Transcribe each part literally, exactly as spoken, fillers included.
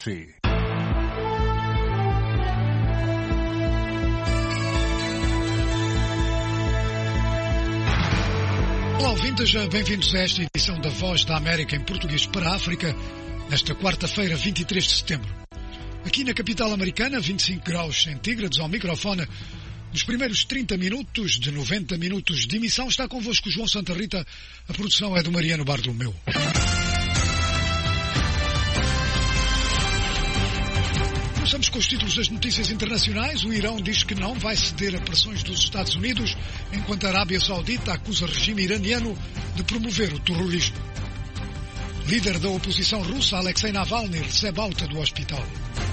Sim. Olá, ouvintes, bem-vindos a esta edição da Voz da América em português para a África, nesta quarta-feira, vinte e três de setembro. Aqui na capital americana, vinte e cinco graus centígrados ao microfone. Nos primeiros trinta minutos de noventa minutos de emissão está convosco João Santa Rita. A produção é do Mariano Bartolomeu. Começamos com os títulos das notícias internacionais. O Irão diz que não vai ceder a pressões dos Estados Unidos, enquanto a Arábia Saudita acusa o regime iraniano de promover o terrorismo. Líder da oposição russa, Alexei Navalny, recebe alta do hospital.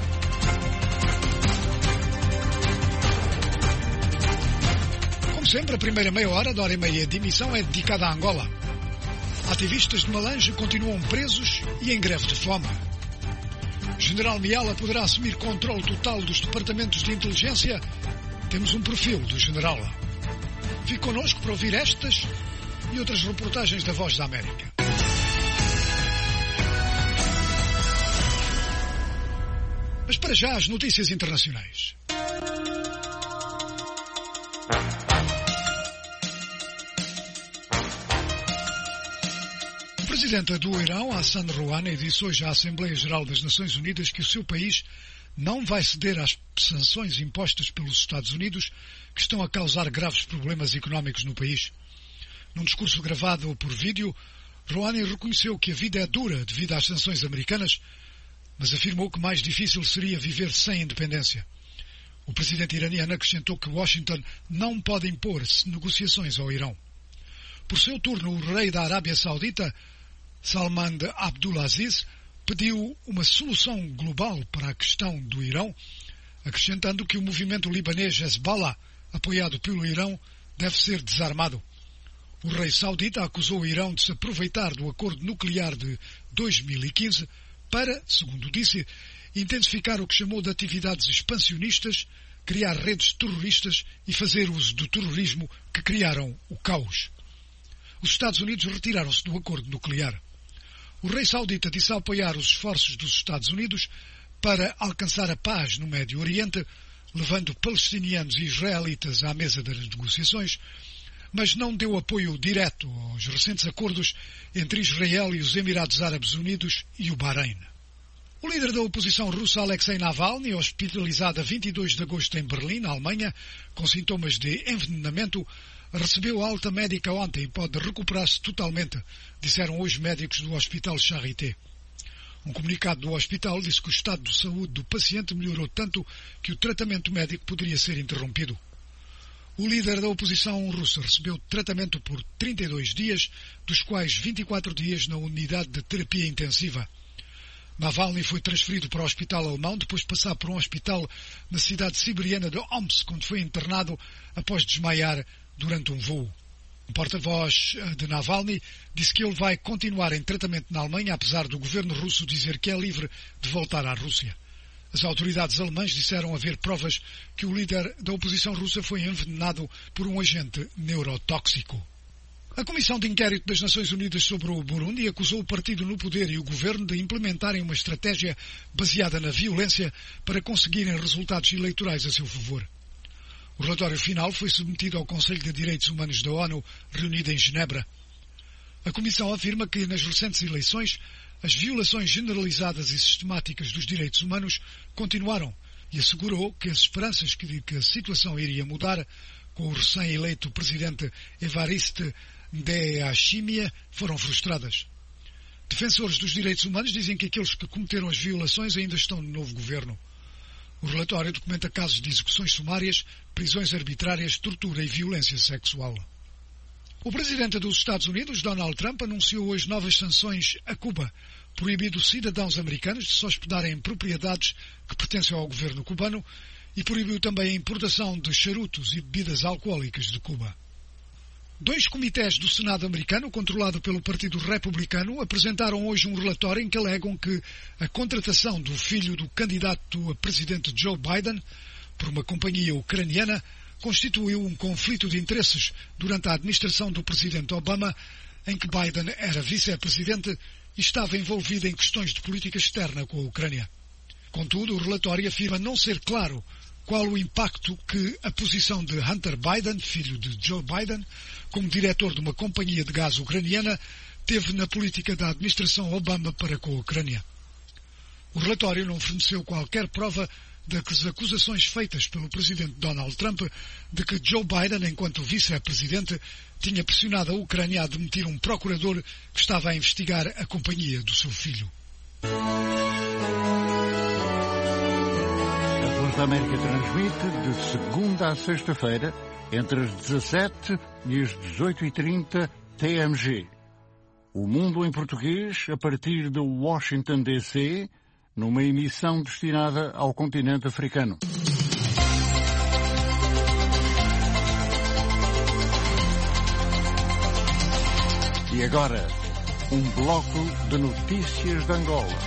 Como sempre, a primeira meia hora da hora e meia de emissão é dedicada a Angola. Ativistas de Malange continuam presos e em greve de fome. General Miala poderá assumir controle total dos departamentos de inteligência. Temos um perfil do general. Fique connosco para ouvir estas e outras reportagens da Voz da América. Mas para já as notícias internacionais. O presidente do Irão, Hassan Rouhani, disse hoje à Assembleia Geral das Nações Unidas que o seu país não vai ceder às sanções impostas pelos Estados Unidos, que estão a causar graves problemas económicos no país. Num discurso gravado por vídeo, Rouhani reconheceu que a vida é dura devido às sanções americanas, mas afirmou que mais difícil seria viver sem independência. O presidente iraniano acrescentou que Washington não pode impor negociações ao Irão. Por seu turno, o rei da Arábia Saudita, Salman Abdulaziz, pediu uma solução global para a questão do Irão, acrescentando que o movimento libanês Hezbollah, apoiado pelo Irão, deve ser desarmado. O rei saudita acusou o Irão de se aproveitar do acordo nuclear de dois mil e quinze para, segundo disse, intensificar o que chamou de atividades expansionistas, criar redes terroristas e fazer uso do terrorismo que criaram o caos. Os Estados Unidos retiraram-se do acordo nuclear. O rei saudita disse apoiar os esforços dos Estados Unidos para alcançar a paz no Médio Oriente, levando palestinianos e israelitas à mesa das negociações, mas não deu apoio direto aos recentes acordos entre Israel e os Emirados Árabes Unidos e o Bahrein. O líder da oposição russa, Alexei Navalny, hospitalizado a vinte e dois de agosto em Berlim, na Alemanha, com sintomas de envenenamento, recebeu alta médica ontem e pode recuperar-se totalmente, disseram hoje médicos do Hospital Charité. Um comunicado do hospital disse que o estado de saúde do paciente melhorou tanto que o tratamento médico poderia ser interrompido. O líder da oposição russa recebeu tratamento por trinta e dois dias, dos quais vinte e quatro dias na unidade de terapia intensiva. Navalny foi transferido para o hospital alemão depois de passar por um hospital na cidade siberiana de Omsk, onde foi internado após desmaiar durante um voo. Um porta-voz de Navalny disse que ele vai continuar em tratamento na Alemanha, apesar do governo russo dizer que é livre de voltar à Rússia. As autoridades alemãs disseram haver provas que o líder da oposição russa foi envenenado por um agente neurotóxico. A Comissão de Inquérito das Nações Unidas sobre o Burundi acusou o partido no poder e o governo de implementarem uma estratégia baseada na violência para conseguirem resultados eleitorais a seu favor. O relatório final foi submetido ao Conselho de Direitos Humanos da ONU, reunido em Genebra. A Comissão afirma que, nas recentes eleições, as violações generalizadas e sistemáticas dos direitos humanos continuaram e assegurou que as esperanças de que a situação iria mudar com o recém-eleito presidente Evariste Ndayishimiye foram frustradas. Defensores dos direitos humanos dizem que aqueles que cometeram as violações ainda estão no novo governo. O relatório documenta casos de execuções sumárias, prisões arbitrárias, tortura e violência sexual. O presidente dos Estados Unidos, Donald Trump, anunciou hoje novas sanções a Cuba, proibindo cidadãos americanos de se hospedarem em propriedades que pertencem ao governo cubano e proibiu também a importação de charutos e bebidas alcoólicas de Cuba. Dois comitês do Senado americano, controlado pelo Partido Republicano, apresentaram hoje um relatório em que alegam que a contratação do filho do candidato a presidente Joe Biden por uma companhia ucraniana constituiu um conflito de interesses durante a administração do presidente Obama, em que Biden era vice-presidente e estava envolvido em questões de política externa com a Ucrânia. Contudo, o relatório afirma não ser claro qual o impacto que a posição de Hunter Biden, filho de Joe Biden, como diretor de uma companhia de gás ucraniana, teve na política da administração Obama para com a Ucrânia. O relatório não forneceu qualquer prova das acusações feitas pelo presidente Donald Trump de que Joe Biden, enquanto vice-presidente, tinha pressionado a Ucrânia a demitir um procurador que estava a investigar a companhia do seu filho. A Voz da América transmite de segunda a sexta-feira, entre as dezassete e as dezoito e trinta T M G. O Mundo em Português, a partir de Washington, D C, numa emissão destinada ao continente africano. E agora, um bloco de notícias de Angola.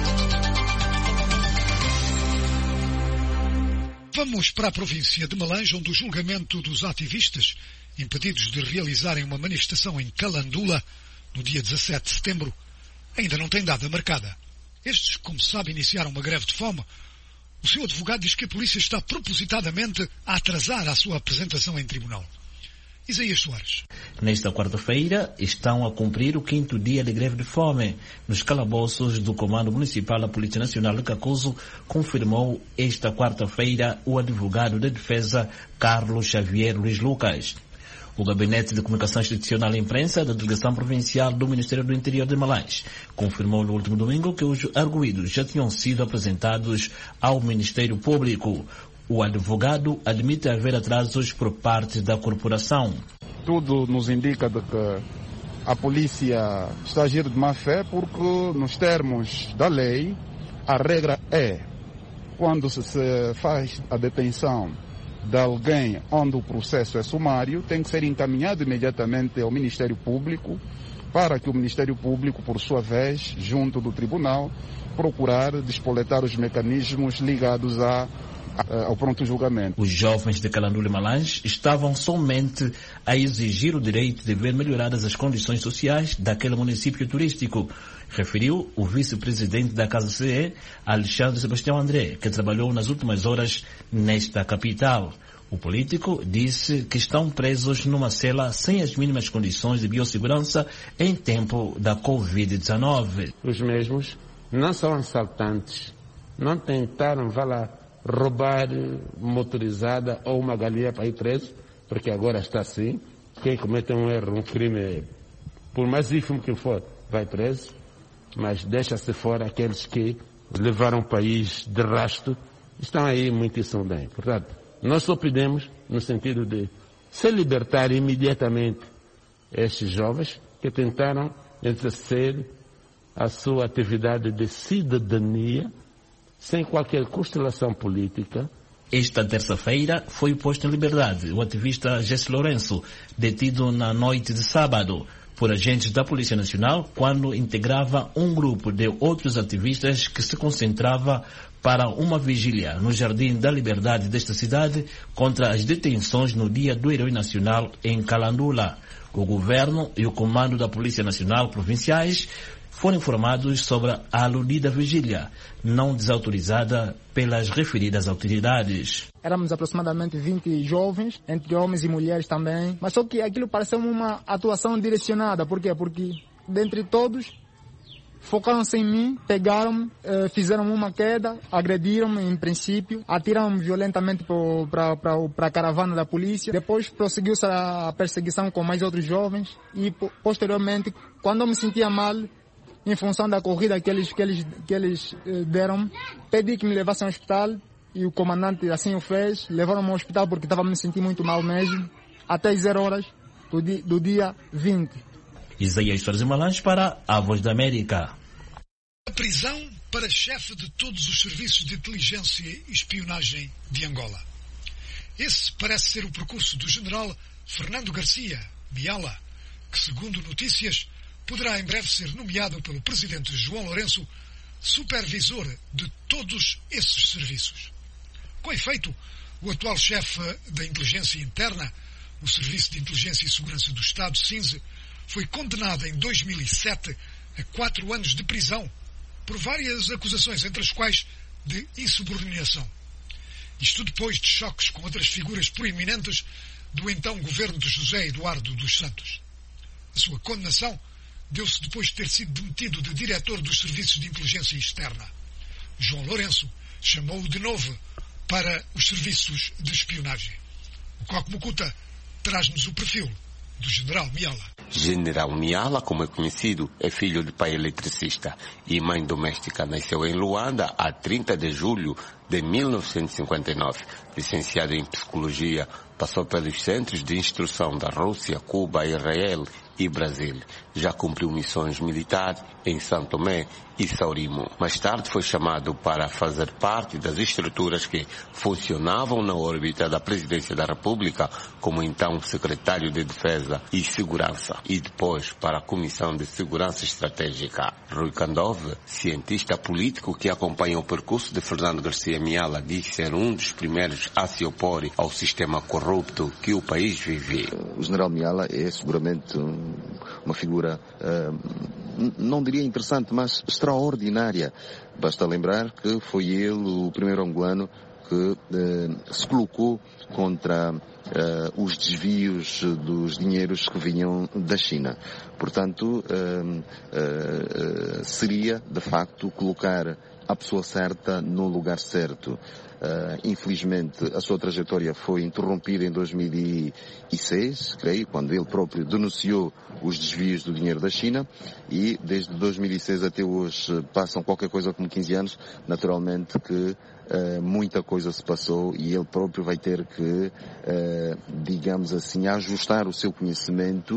Vamos para a província de Malanje, onde o julgamento dos ativistas impedidos de realizarem uma manifestação em Calandula no dia dezassete de setembro ainda não tem data marcada. Estes, como se sabe, iniciaram uma greve de fome. O seu advogado diz que a polícia está propositadamente a atrasar a sua apresentação em tribunal. Isaías Soares. Nesta quarta-feira estão a cumprir o quinto dia de greve de fome nos calabouços do Comando Municipal da Polícia Nacional de Cacuzo, confirmou esta quarta-feira o advogado de defesa Carlos Xavier Luiz Lucas. O Gabinete de Comunicação Institucional e Imprensa da Delegação Provincial do Ministério do Interior de Malanje confirmou no último domingo que os arguidos já tinham sido apresentados ao Ministério Público. O advogado admite haver atrasos por parte da corporação. Tudo nos indica de que a polícia está a agir de má fé porque, nos termos da lei, a regra é, quando se faz a detenção de alguém onde o processo é sumário, tem que ser encaminhado imediatamente ao Ministério Público, para que o Ministério Público, por sua vez, junto do Tribunal, procurar despoletar os mecanismos ligados a, a, ao pronto julgamento. Os jovens de Calandula e Malanje estavam somente a exigir o direito de ver melhoradas as condições sociais daquele município turístico, referiu o vice-presidente da Casa C E, Alexandre Sebastião André, que trabalhou nas últimas horas nesta capital. O político disse que estão presos numa cela sem as mínimas condições de biossegurança em tempo da covid dezenove. Os mesmos não são assaltantes, não tentaram, vá lá, roubar motorizada ou uma galinha para ir preso, porque agora está assim. Quem comete um erro, um crime, por mais ínfimo que for, vai preso. Mas deixa-se fora aqueles que levaram o país de rasto, estão aí muitíssimo bem. Portanto, nós só pedimos no sentido de se libertar imediatamente estes jovens que tentaram exercer a sua atividade de cidadania sem qualquer constelação política. Esta terça-feira foi posto em liberdade o ativista Jesse Lourenço, detido na noite de sábado por agentes da Polícia Nacional quando integrava um grupo de outros ativistas que se concentrava para uma vigília no Jardim da Liberdade desta cidade contra as detenções no Dia do Herói Nacional em Calandula. O governo e o comando da Polícia Nacional provinciais foram informados sobre a aludida vigília, não desautorizada pelas referidas autoridades. Éramos aproximadamente vinte jovens, entre homens e mulheres também, mas só que aquilo pareceu uma atuação direcionada. Por quê? Porque, dentre todos, focaram-se em mim, pegaram-me, eh, fizeram uma queda, agrediram-me em princípio, atiraram-me violentamente para a caravana da polícia. Depois prosseguiu-se a perseguição com mais outros jovens e, posteriormente, quando eu me sentia mal, em função da corrida que eles, que eles, que eles eh, deram, pedi que me levassem ao hospital e o comandante assim o fez. Levaram-me ao hospital porque estava me sentindo muito mal mesmo, até as zero horas do, di, do dia vinte. Isaías Soares Malanje para a Voz da América. A prisão para chefe de todos os serviços de inteligência e espionagem de Angola. Esse parece ser o percurso do general Fernando Garcia Miala, que, segundo notícias, poderá em breve ser nomeado pelo presidente João Lourenço supervisor de todos esses serviços. Com efeito, o atual chefe da inteligência interna, o Serviço de Inteligência e Segurança do Estado, SINSE, foi condenado em dois mil e sete a quatro anos de prisão por várias acusações, entre as quais de insubordinação. Isto depois de choques com outras figuras proeminentes do então governo de José Eduardo dos Santos. A sua condenação deu-se depois de ter sido demitido de diretor dos serviços de inteligência externa. João Lourenço chamou-o de novo para os serviços de espionagem. O Coque Mucuta traz-nos o perfil do General Miala. General Miala, como é conhecido, é filho de pai eletricista e mãe doméstica. Nasceu em Luanda a trinta de julho de mil novecentos e cinquenta e nove. Licenciado em Psicologia, passou pelos centros de instrução da Rússia, Cuba, Israel e Brasil. Já cumpriu missões militares em São Tomé e Saurimo. Mais tarde foi chamado para fazer parte das estruturas que funcionavam na órbita da Presidência da República, como então secretário de Defesa e Segurança, e depois para a Comissão de Segurança Estratégica. Rui Kandove, cientista político que acompanha o percurso de Fernando Garcia Miala, diz ser um dos primeiros a se opor ao sistema corrupto que o país vive. O general Miala é seguramente uma figura, uh, não diria interessante, mas extraordinária. Basta lembrar que foi ele o primeiro angolano que uh, se colocou contra uh, os desvios dos dinheiros que vinham da China. Portanto, uh, uh, seria, de facto, colocar a pessoa certa no lugar certo. Uh, infelizmente, a sua trajetória foi interrompida em dois mil e seis, creio, quando ele próprio denunciou os desvios do dinheiro da China, e desde dois mil e seis até hoje passam qualquer coisa como quinze anos, naturalmente que uh, muita coisa se passou e ele próprio vai ter que, uh, digamos assim, ajustar o seu conhecimento,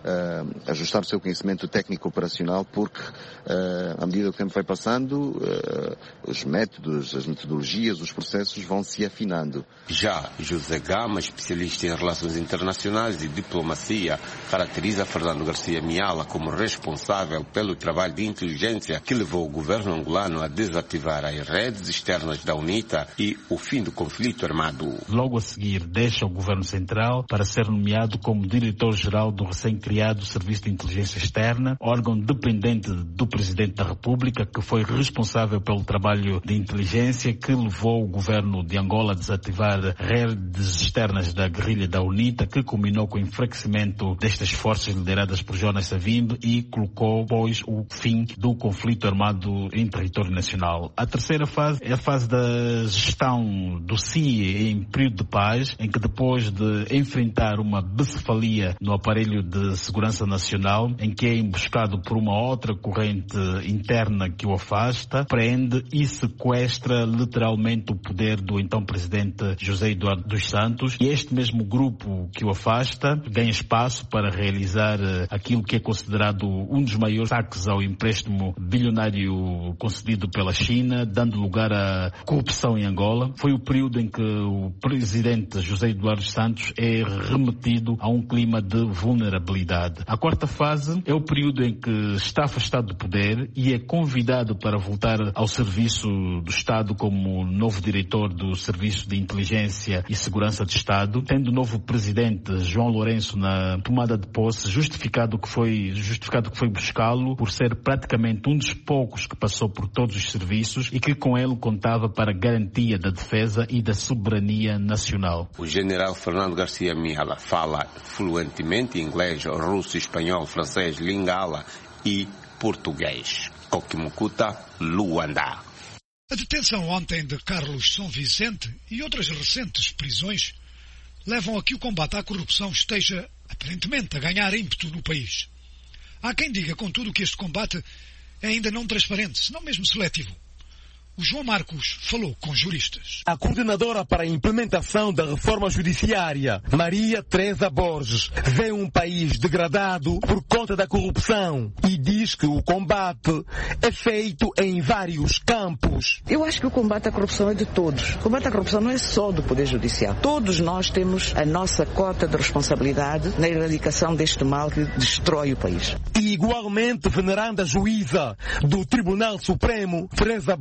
uh, ajustar o seu conhecimento técnico-operacional, porque uh, à medida que o tempo vai passando, uh, os métodos, as metodologias, os processos vão se afinando. Já José Gama, especialista em relações internacionais e diplomacia, caracteriza Fernando Garcia Miala como responsável pelo trabalho de inteligência que levou o governo angolano a desativar as redes externas da UNITA e o fim do conflito armado. Logo a seguir, deixa o governo central para ser nomeado como diretor-geral do recém-criado Serviço de Inteligência Externa, órgão dependente do Presidente da República, que foi responsável pelo trabalho de inteligência que levou o governo de Angola a desativar redes externas da guerrilha da UNITA, que culminou com o enfraquecimento destas forças lideradas por Jonas Savimbi e colocou, pois, o fim do conflito armado em território nacional. A terceira fase é a fase da gestão do C I E em período de paz, em que depois de enfrentar uma bicefalia no aparelho de segurança nacional, em que é emboscado por uma outra corrente interna que o afasta, prende e sequestra literalmente o poder do então presidente José Eduardo dos Santos, e este mesmo grupo que o afasta ganha espaço para realizar aquilo que é considerado um dos maiores ataques ao empréstimo bilionário concedido pela China, dando lugar à corrupção em Angola. Foi o período em que o presidente José Eduardo dos Santos é remetido a um clima de vulnerabilidade. A quarta fase é o período em que está afastado do poder e é convidado para voltar ao serviço do Estado como novo diretor do Serviço de Inteligência e Segurança de Estado, tendo o novo presidente João Lourenço na tomada de posse, justificado que foi, justificado que foi buscá-lo por ser praticamente um dos poucos que passou por todos os serviços e que com ele contava para a garantia da defesa e da soberania nacional. O general Fernando Garcia Miala fala fluentemente inglês, russo, espanhol, francês, lingala e português. Coque Mucuta, Luanda. A detenção ontem de Carlos São Vicente e outras recentes prisões levam a que o combate à corrupção esteja, aparentemente, a ganhar ímpeto no país. Há quem diga, contudo, que este combate é ainda não transparente, senão mesmo seletivo. O João Marcos falou com juristas. A coordenadora para a implementação da reforma judiciária, Maria Teresa Borges, vê um país degradado por conta da corrupção e diz que o combate é feito em vários campos. Eu acho que o combate à corrupção é de todos. O combate à corrupção não é só do Poder Judicial. Todos nós temos a nossa cota de responsabilidade na erradicação deste mal que destrói o país. E igualmente, veneranda juíza do Tribunal Supremo, Teresa Borges,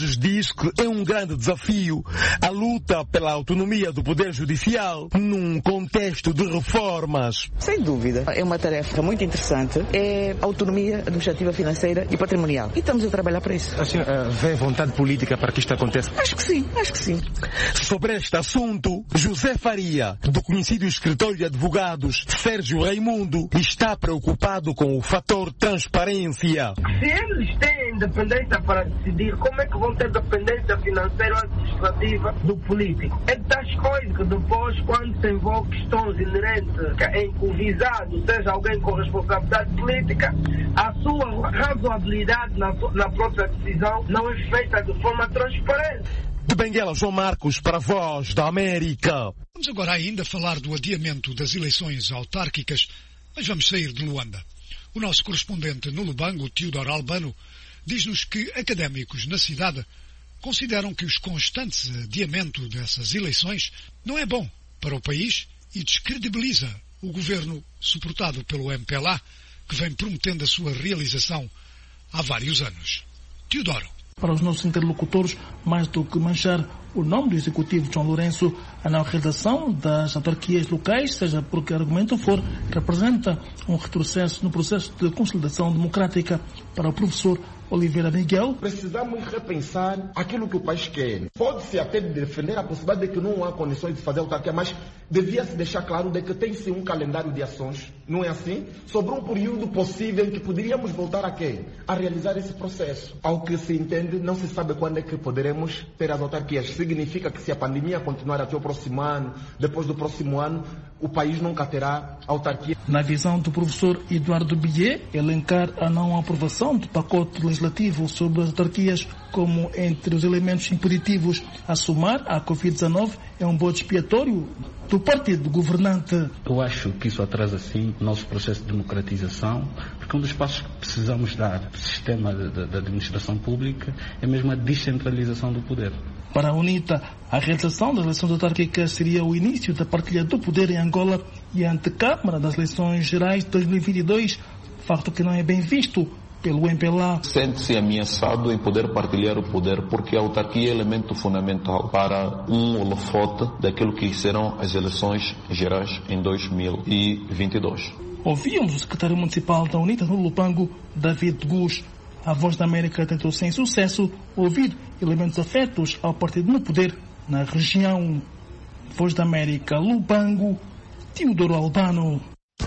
Borges diz que é um grande desafio a luta pela autonomia do Poder Judicial num contexto de reformas. Sem dúvida, é uma tarefa muito interessante, é autonomia administrativa, financeira e patrimonial. E estamos a trabalhar para isso. A senhora uh, vê vontade política para que isto aconteça? Acho que sim, acho que sim. Sobre este assunto, José Faria, do conhecido escritório de advogados Sérgio Raimundo, está preocupado com o fator transparência. Se eles têm independência para decidir, como é que vão ter dependência financeira ou administrativa do político? É das coisas que depois, quando se envolve questões inerentes em que o visado seja alguém com responsabilidade política, a sua razoabilidade na, na própria decisão não é feita de forma transparente. De Benguela, João Marcos, para a Voz da América. Vamos agora ainda falar do adiamento das eleições autárquicas, mas vamos sair de Luanda. O nosso correspondente no Lubango, Teodoro Albano, diz-nos que académicos na cidade consideram que os constantes adiamentos dessas eleições não é bom para o país e descredibiliza o governo suportado pelo M P L A, que vem prometendo a sua realização há vários anos. Teodoro. Para os nossos interlocutores, mais do que manchar o nome do Executivo João Lourenço, a não realização das autarquias locais, seja por que argumento for, representa um retrocesso no processo de consolidação democrática. Para o professor Oliveira Miguel. Precisamos repensar aquilo que o país quer. Pode-se até defender a possibilidade de que não há condições de fazer autarquia, mas devia-se deixar claro de que tem-se um calendário de ações, não é assim? Sobre um período possível em que poderíamos voltar a quê? A realizar esse processo. Ao que se entende, não se sabe quando é que poderemos ter as autarquias. Significa que se a pandemia continuar até o próximo ano, depois do próximo ano, o país nunca terá autarquia. Na visão do professor Eduardo Billet, elencar a não aprovação do pacote legislativo sobre as autarquias como entre os elementos impeditivos a somar à covid dezenove é um bode expiatório do partido governante. Eu acho que isso atrasa sim o nosso processo de democratização, porque um dos passos que precisamos dar do sistema da administração pública é mesmo a descentralização do poder. Para a UNITA, a realização das eleições autárquicas seria o início da partilha do poder em Angola e a antecâmara das eleições gerais de dois mil e vinte e dois, facto que não é bem visto pelo M P L A. Sente-se ameaçado em poder partilhar o poder porque a autarquia é elemento fundamental para um holofote daquilo que serão as eleições gerais em dois mil e vinte e dois. Ouvíamos o secretário municipal da UNITA no Lubango, David Gus. A Voz da América tentou sem sucesso ouvir elementos afetos ao partido no poder na região. Voz da América, Lubango, Teodoro Albano.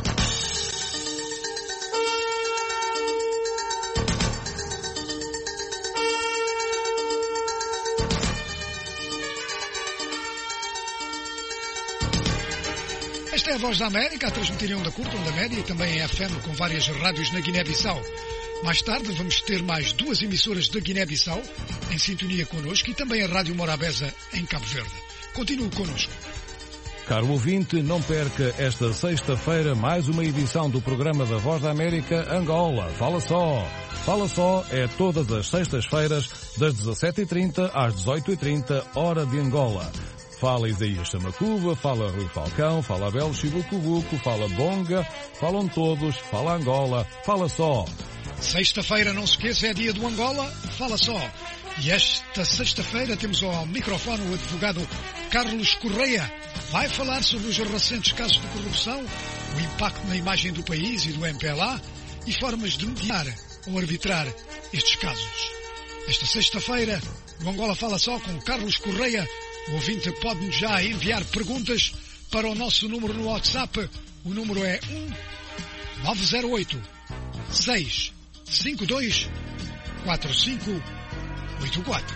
Esta é a Voz da América, a transmitir em onda curta, onda média e também em F M com várias rádios na Guiné-Bissau. Mais tarde vamos ter mais duas emissoras da Guiné-Bissau em sintonia connosco e também a Rádio Morabeza em Cabo Verde. Continue connosco. Caro ouvinte, não perca esta sexta-feira mais uma edição do programa da Voz da América Angola. Fala só! Fala só é todas as sextas-feiras das dezassete e trinta às dezoito e trinta, hora de Angola. Fala Isaías Chamacuba, fala Rui Falcão, fala Abel Chibucubuco, fala Bonga, falam todos, fala Angola, fala só. Sexta-feira, não se esqueça, é dia do Angola, fala só. E esta sexta-feira temos ao microfone o advogado Carlos Correia. Vai falar sobre os recentes casos de corrupção, o impacto na imagem do país e do M P L A e formas de mediar ou arbitrar estes casos. Esta sexta-feira, o Angola fala só com Carlos Correia. O ouvinte pode-nos já enviar perguntas para o nosso número no WhatsApp. O número é um nove zero oito, seis cinco dois, quatro cinco oito quatro.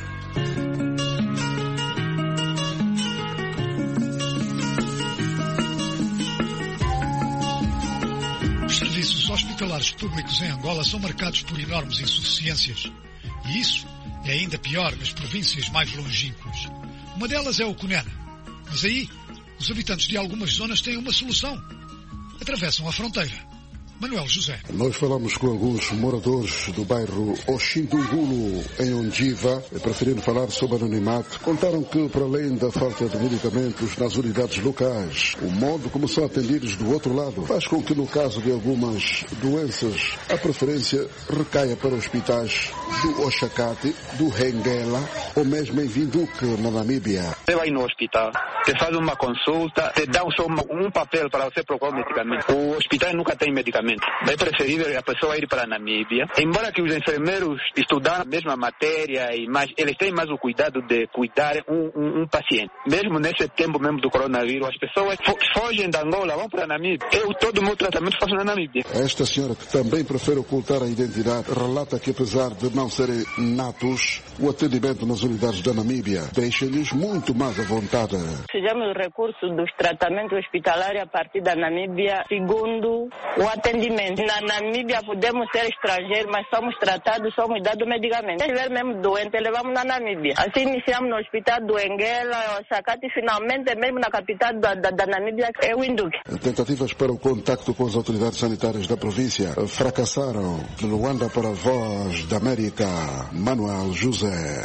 Os serviços hospitalares públicos em Angola são marcados por enormes insuficiências. E isso é ainda pior nas províncias mais longínquas. Uma delas é o Cunene. Mas aí, os habitantes de algumas zonas têm uma solução. Atravessam a fronteira. Manuel José. Nós falamos com alguns moradores do bairro Oxindungulo, em Ondiva, preferindo falar sobre anonimato. Contaram que, para além da falta de medicamentos nas unidades locais, o modo como são atendidos do outro lado faz com que, no caso de algumas doenças, a preferência recaia para hospitais do Oxacate, do Renguela ou mesmo em Vinduque, na Namíbia. Você vai no hospital, te faz uma consulta, te dá só um papel para você procurar o medicamento. O hospital nunca tem medicamento. É preferível a pessoa ir para a Namíbia. Embora que os enfermeiros estudaram a mesma matéria, e mais, eles têm mais o cuidado de cuidar um, um, um paciente. Mesmo nesse tempo mesmo do coronavírus, as pessoas fo fogem da Angola, vão para a Namíbia. Eu, todo o meu tratamento faço na Namíbia. Esta senhora, que também prefere ocultar a identidade, relata que, apesar de não serem natos, o atendimento nas unidades da Namíbia deixa-lhes muito mais à vontade. Fizemos o recurso dos tratamentos hospitalares a partir da Namíbia, segundo o atendimento. Na Namíbia podemos ser estrangeiros, mas somos tratados, somos dados medicamentos. Se estiver mesmo doente, levamos na Namíbia. Assim iniciamos no hospital do Enguela, Oxacate, e finalmente mesmo na capital da, da, da Namíbia, é o Windhoek. Tentativas para o contacto com as autoridades sanitárias da província fracassaram. De Luanda para a Voz da América, Manuel José.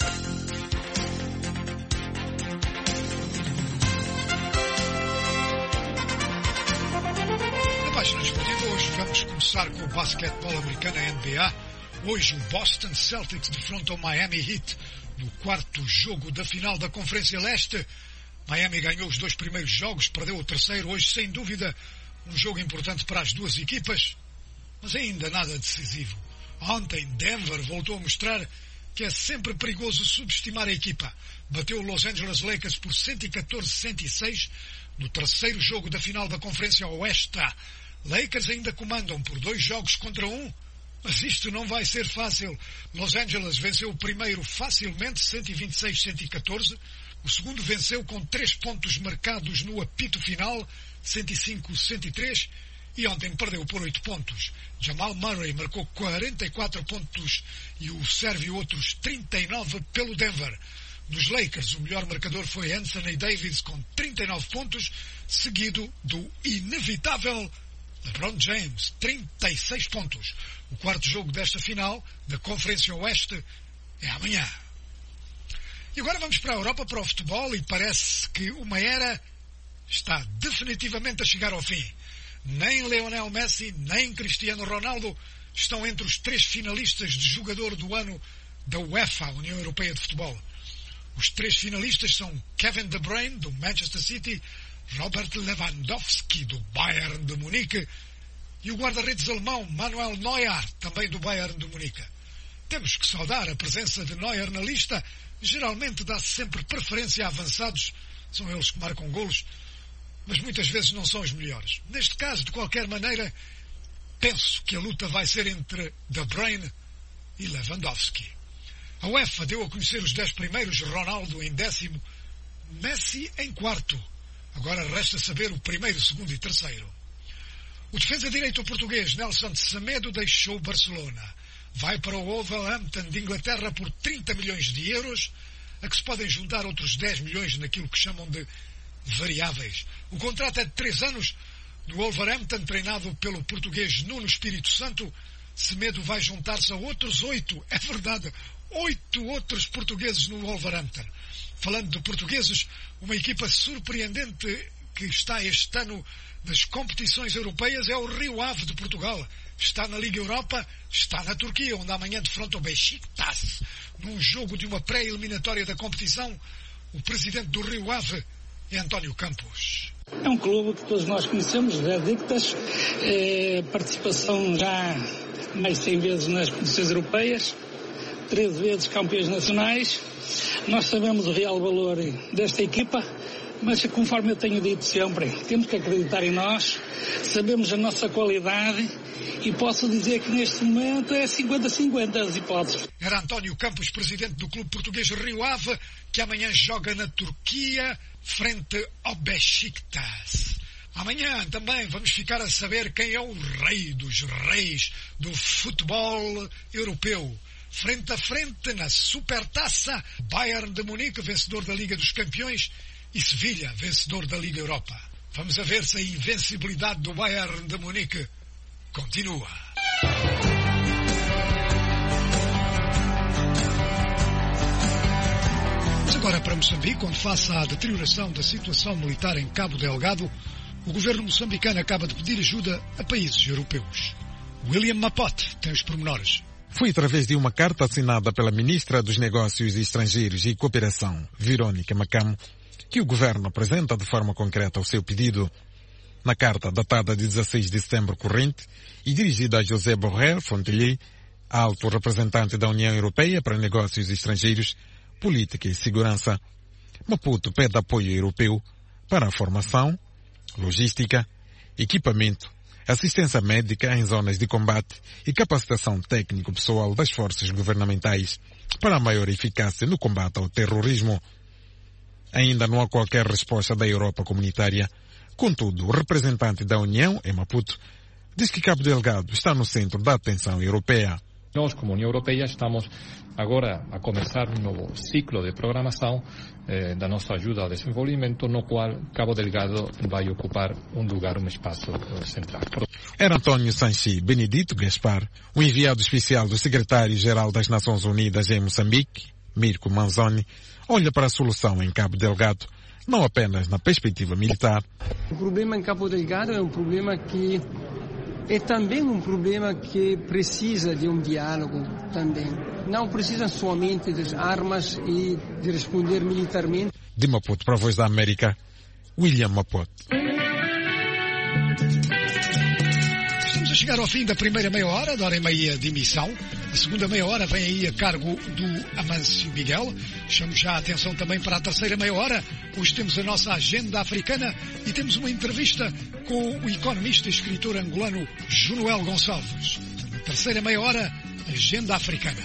Vamos começar com o basquetebol americano, a N B A. Hoje o Boston Celtics defronta o Miami Heat no quarto jogo da final da Conferência Leste. Miami ganhou os dois primeiros jogos, perdeu o terceiro. Hoje, sem dúvida, um jogo importante para as duas equipas, mas ainda nada decisivo. Ontem, Denver voltou a mostrar que é sempre perigoso subestimar a equipa. Bateu o Los Angeles Lakers por cento e catorze a cento e seis no terceiro jogo da final da Conferência Oeste. Lakers ainda comandam por dois jogos contra um, mas isto não vai ser fácil. Los Angeles venceu o primeiro facilmente, cento e vinte e seis a cento e catorze. O segundo venceu com três pontos marcados no apito final, cento e cinco a cento e três. E ontem perdeu por oito pontos. Jamal Murray marcou quarenta e quatro pontos e o sérvio outros trinta e nove pelo Denver. Nos Lakers, o melhor marcador foi Anthony Davis com trinta e nove pontos, seguido do inevitável LeBron James, trinta e seis pontos. O quarto jogo desta final da Conferência Oeste é amanhã. E agora vamos para a Europa, para o futebol, e parece que uma era está definitivamente a chegar ao fim. Nem Lionel Messi, nem Cristiano Ronaldo estão entre os três finalistas de jogador do ano da UEFA, a União Europeia de Futebol. Os três finalistas são Kevin De Bruyne, do Manchester City, Robert Lewandowski, do Bayern de Munique, e o guarda-redes alemão Manuel Neuer, também do Bayern de Munique. Temos que saudar a presença de Neuer na lista. Geralmente dá-se sempre preferência a avançados, são eles que marcam golos, mas muitas vezes não são os melhores. Neste caso, de qualquer maneira, penso que a luta vai ser entre De Bruyne e Lewandowski. A UEFA deu a conhecer os dez primeiros, Ronaldo em décimo, Messi em quarto. Agora resta saber o primeiro, segundo e terceiro. O defesa-direito português Nelson Semedo deixou o Barcelona. Vai para o Wolverhampton de Inglaterra por trinta milhões de euros, a que se podem juntar outros dez milhões naquilo que chamam de variáveis. O contrato é de três anos. No Wolverhampton, treinado pelo português Nuno Espírito Santo, Semedo vai juntar-se a outros oito, é verdade, oito outros portugueses no Wolverhampton. Falando de portugueses, uma equipa surpreendente que está este ano nas competições europeias é o Rio Ave de Portugal. Está na Liga Europa, está na Turquia, onde amanhã defronta o Beşiktaş. Num jogo de uma pré-eliminatória da competição, o presidente do Rio Ave é António Campos. É um clube que todos nós conhecemos, o Beşiktaş, é, participação já mais de cem vezes nas competições europeias, treze vezes campeões nacionais. Nós sabemos o real valor desta equipa, mas conforme eu tenho dito sempre, temos que acreditar em nós, sabemos a nossa qualidade e posso dizer que neste momento é cinquenta a cinquenta as hipóteses. Era António Campos, presidente do clube português Rio Ave, que amanhã joga na Turquia frente ao Beşiktaş. Amanhã também vamos ficar a saber quem é o rei dos reis do futebol europeu. Frente a frente na Supertaça, Bayern de Munique, vencedor da Liga dos Campeões, e Sevilha, vencedor da Liga Europa. Vamos a ver se a invencibilidade do Bayern de Munique continua. Mas agora para Moçambique, onde face à deterioração da situação militar em Cabo Delgado, o governo moçambicano acaba de pedir ajuda a países europeus. William Mapote tem os pormenores. Foi através de uma carta assinada pela ministra dos Negócios Estrangeiros e Cooperação, Verônica Macamo, que o governo apresenta de forma concreta o seu pedido. Na carta, datada de dezesseis de setembro corrente e dirigida a José Borrell Fontellier, alto representante da União Europeia para Negócios Estrangeiros, Política e Segurança, Maputo pede apoio europeu para a formação, logística, equipamento, assistência médica em zonas de combate e capacitação técnico-pessoal das forças governamentais para a maior eficácia no combate ao terrorismo. Ainda não há qualquer resposta da Europa comunitária. Contudo, o representante da União, em Maputo, diz que Cabo Delgado está no centro da atenção europeia. Nós, como União Europeia, estamos agora a começar um novo ciclo de programação eh, da nossa ajuda ao desenvolvimento, no qual Cabo Delgado vai ocupar um lugar, um espaço eh, central. Era Antônio Sanchi Benedito Gaspar, o enviado especial do secretário-geral das Nações Unidas em Moçambique, Mirko Manzoni, olha para a solução em Cabo Delgado, não apenas na perspectiva militar. O problema em Cabo Delgado é um problema que é também um problema que precisa de um diálogo também. Não precisa somente das armas e de responder militarmente. De Maputo para a Voz da América, William Maputo. Estamos a chegar ao fim da primeira meia hora, da hora e meia de emissão. A segunda meia hora vem aí a cargo do Amâncio Miguel. Chamo já a atenção também para a terceira meia hora. Hoje temos a nossa agenda africana e temos uma entrevista com o economista e escritor angolano Junoel Gonçalves. Na terceira meia hora, agenda africana.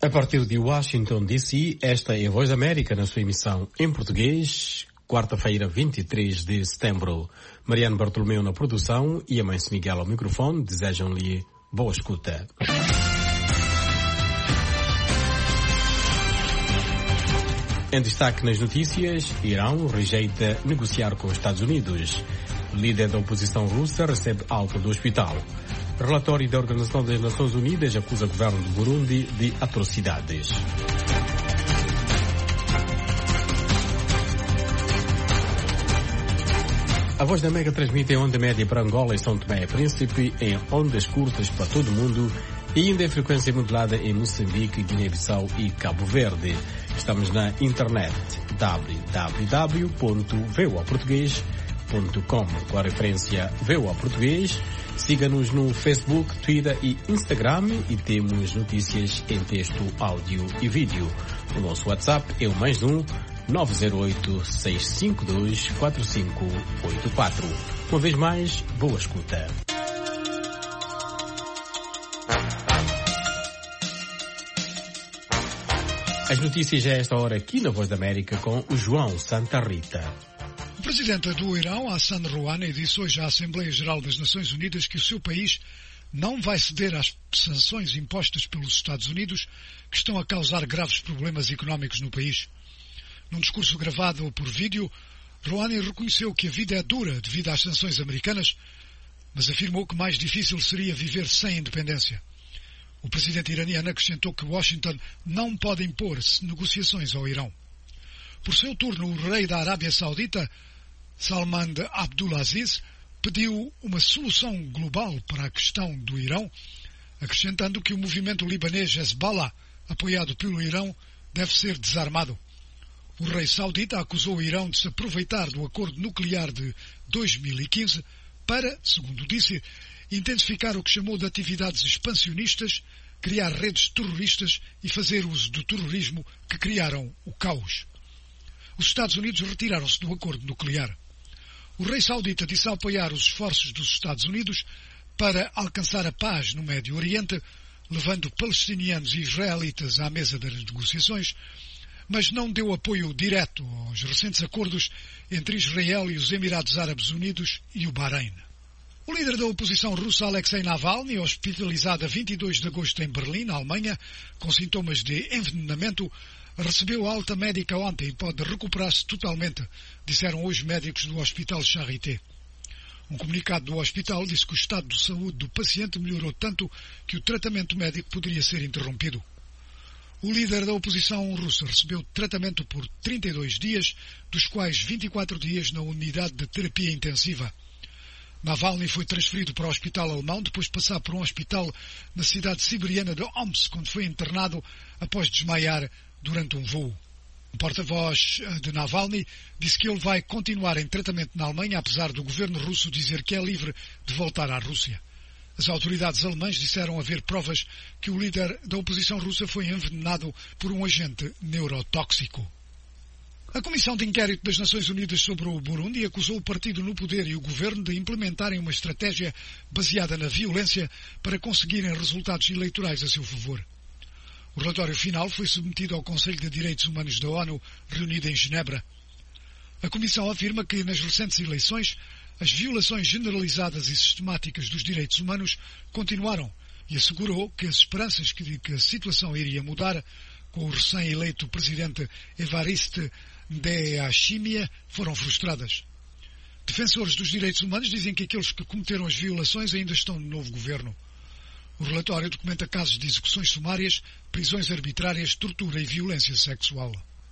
A partir de Washington, D C, esta é a Voz da América na sua emissão em português, quarta-feira, vinte e três de setembro. Mariano Bartolomeu na produção e a mãe Miguel ao microfone desejam-lhe boa escuta. Em destaque nas notícias, Irão rejeita negociar com os Estados Unidos. Líder da oposição russa recebe alta do hospital. Relatório da Organização das Nações Unidas acusa o governo do Burundi de atrocidades. A Voz da América transmite em onda média para Angola e São Tomé e Príncipe, em ondas curtas para todo o mundo e ainda em frequência modulada em Moçambique, Guiné-Bissau e Cabo Verde. Estamos na internet w w w ponto voa português ponto com, com a referência Voa Português. Siga-nos no Facebook, Twitter e Instagram e temos notícias em texto, áudio e vídeo. O nosso WhatsApp é o mais um nove zero oito, seis cinco dois, quatro cinco oito quatro. Uma vez mais, boa escuta. As notícias a esta hora aqui na Voz da América com o João Santa Rita. O presidente do Irão, Hassan Rouhani, disse hoje à Assembleia Geral das Nações Unidas que o seu país não vai ceder às sanções impostas pelos Estados Unidos, que estão a causar graves problemas económicos no país. Num discurso gravado por vídeo, Rouhani reconheceu que a vida é dura devido às sanções americanas, mas afirmou que mais difícil seria viver sem independência. O presidente iraniano acrescentou que Washington não pode impor negociações ao Irão. Por seu turno, o rei da Arábia Saudita, Salman Abdulaziz, pediu uma solução global para a questão do Irão, acrescentando que o movimento libanês Hezbollah, apoiado pelo Irão, deve ser desarmado. O rei saudita acusou o Irão de se aproveitar do acordo nuclear de dois mil e quinze para, segundo disse, intensificar o que chamou de atividades expansionistas, criar redes terroristas e fazer uso do terrorismo que criaram o caos. Os Estados Unidos retiraram-se do acordo nuclear. O rei saudita disse apoiar os esforços dos Estados Unidos para alcançar a paz no Médio Oriente, levando palestinianos e israelitas à mesa das negociações, mas não deu apoio direto aos recentes acordos entre Israel e os Emirados Árabes Unidos e o Bahrein. O líder da oposição russa, Alexei Navalny, hospitalizado a vinte e dois de agosto em Berlim, na Alemanha, com sintomas de envenenamento, recebeu alta médica ontem e pode recuperar-se totalmente, disseram hoje médicos do Hospital Charité. Um comunicado do hospital disse que o estado de saúde do paciente melhorou tanto que o tratamento médico poderia ser interrompido. O líder da oposição russa recebeu tratamento por trinta e dois dias, dos quais vinte e quatro dias na unidade de terapia intensiva. Navalny foi transferido para o hospital alemão depois de passar por um hospital na cidade siberiana de Omsk, onde foi internado após desmaiar durante um voo. O porta-voz de Navalny disse que ele vai continuar em tratamento na Alemanha, apesar do governo russo dizer que é livre de voltar à Rússia. As autoridades alemãs disseram haver provas que o líder da oposição russa foi envenenado por um agente neurotóxico. A Comissão de Inquérito das Nações Unidas sobre o Burundi acusou o partido no poder e o governo de implementarem uma estratégia baseada na violência para conseguirem resultados eleitorais a seu favor. O relatório final foi submetido ao Conselho de Direitos Humanos da ONU, reunido em Genebra. A Comissão afirma que, nas recentes eleições, as violações generalizadas e sistemáticas dos direitos humanos continuaram e assegurou que as esperanças de que a situação iria mudar com o recém-eleito presidente Evariste Ndayishimiye foram frustradas. Defensores dos direitos humanos dizem que aqueles que cometeram as violações ainda estão no novo governo. O relatório documenta casos de execuções sumárias, prisões arbitrárias, tortura e violência sexual.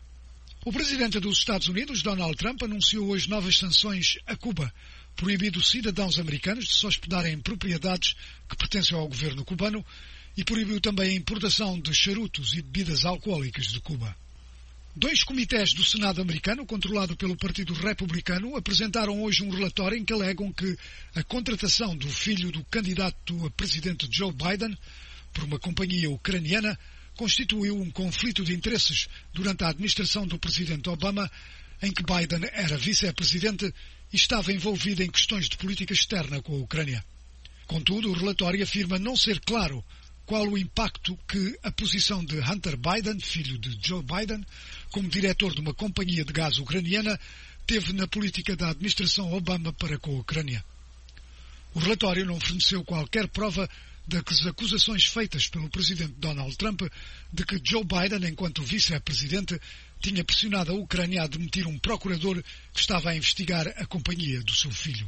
O presidente dos Estados Unidos, Donald Trump, anunciou hoje novas sanções a Cuba, proibindo cidadãos americanos de se hospedarem em propriedades que pertencem ao governo cubano e proibiu também a importação de charutos e bebidas alcoólicas de Cuba. Dois comitês do Senado americano, controlado pelo Partido Republicano, apresentaram hoje um relatório em que alegam que a contratação do filho do candidato a presidente Joe Biden por uma companhia ucraniana constituiu um conflito de interesses durante a administração do presidente Obama, em que Biden era vice-presidente e estava envolvido em questões de política externa com a Ucrânia. Contudo, o relatório afirma não ser claro qual o impacto que a posição de Hunter Biden, filho de Joe Biden, como diretor de uma companhia de gás ucraniana, teve na política da administração Obama para com a Ucrânia. O relatório não forneceu qualquer prova das acusações feitas pelo presidente Donald Trump de que Joe Biden, enquanto vice-presidente, tinha pressionado a Ucrânia a demitir um procurador que estava a investigar a companhia do seu filho.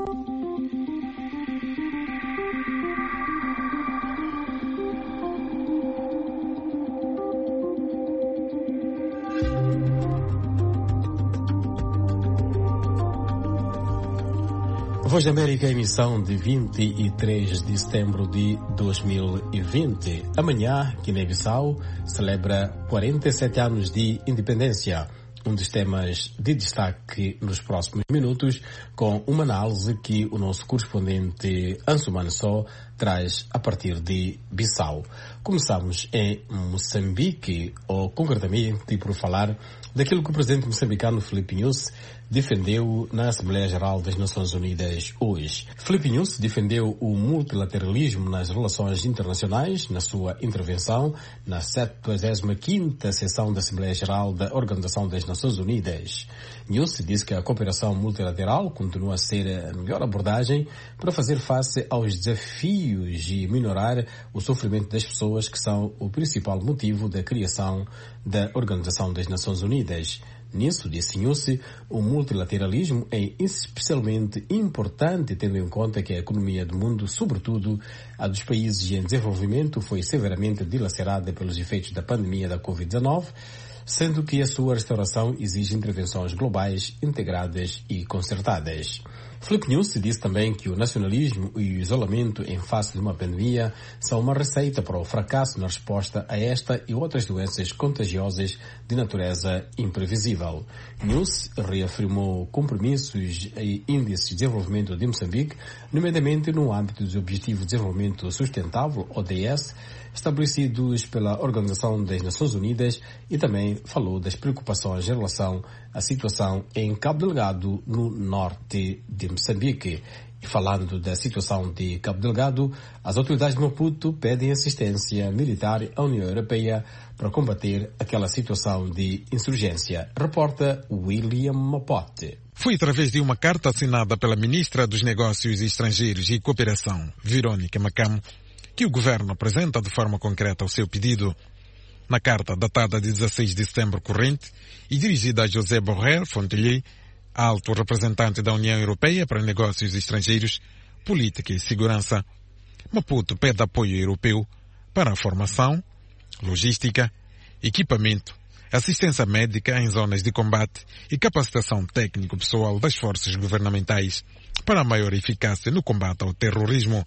Voz da América, emissão de vinte e três de setembro de dois mil e vinte. Amanhã, Guiné-Bissau celebra quarenta e sete anos de independência. Um dos temas de destaque nos próximos minutos, com uma análise que o nosso correspondente Anso Mansó traz a partir de Bissau. Começamos em Moçambique, ou concretamente por falar daquilo que o presidente moçambicano Filipe Nyusi defendeu na Assembleia Geral das Nações Unidas hoje. Filipe Nyusi defendeu o multilateralismo nas relações internacionais na sua intervenção na setenta e quinta sessão da Assembleia Geral da Organização das Nações Unidas. Nyusi disse que a cooperação multilateral continua a ser a melhor abordagem para fazer face aos desafios e minorar o sofrimento das pessoas, que são o principal motivo da criação da Organização das Nações Unidas. Nisso, disse Nyusi, o multilateralismo é especialmente importante, tendo em conta que a economia do mundo, sobretudo a dos países em desenvolvimento, foi severamente dilacerada pelos efeitos da pandemia da covid dezenove, sendo que a sua restauração exige intervenções globais, integradas e concertadas. Filipe Nyusi disse também que o nacionalismo e o isolamento em face de uma pandemia são uma receita para o fracasso na resposta a esta e outras doenças contagiosas de natureza imprevisível. Nyusi reafirmou compromissos e índices de desenvolvimento de Moçambique, nomeadamente no âmbito dos Objetivos de Desenvolvimento Sustentável, O D S, estabelecidos pela Organização das Nações Unidas, e também falou das preocupações em relação à situação em Cabo Delgado, no norte de Moçambique. E falando da situação de Cabo Delgado, as autoridades de Maputo pedem assistência militar à União Europeia para combater aquela situação de insurgência. Reporta William Mapote. Foi através de uma carta assinada pela ministra dos Negócios Estrangeiros e Cooperação, Verônica Macamo, que o governo apresenta de forma concreta o seu pedido. Na carta datada de dezesseis de setembro corrente e dirigida a José Borrell Fontellier, alto representante da União Europeia para Negócios Estrangeiros, Política e Segurança, Maputo pede apoio europeu para a formação, logística, equipamento, assistência médica em zonas de combate e capacitação técnico-pessoal das forças governamentais para a maior eficácia no combate ao terrorismo.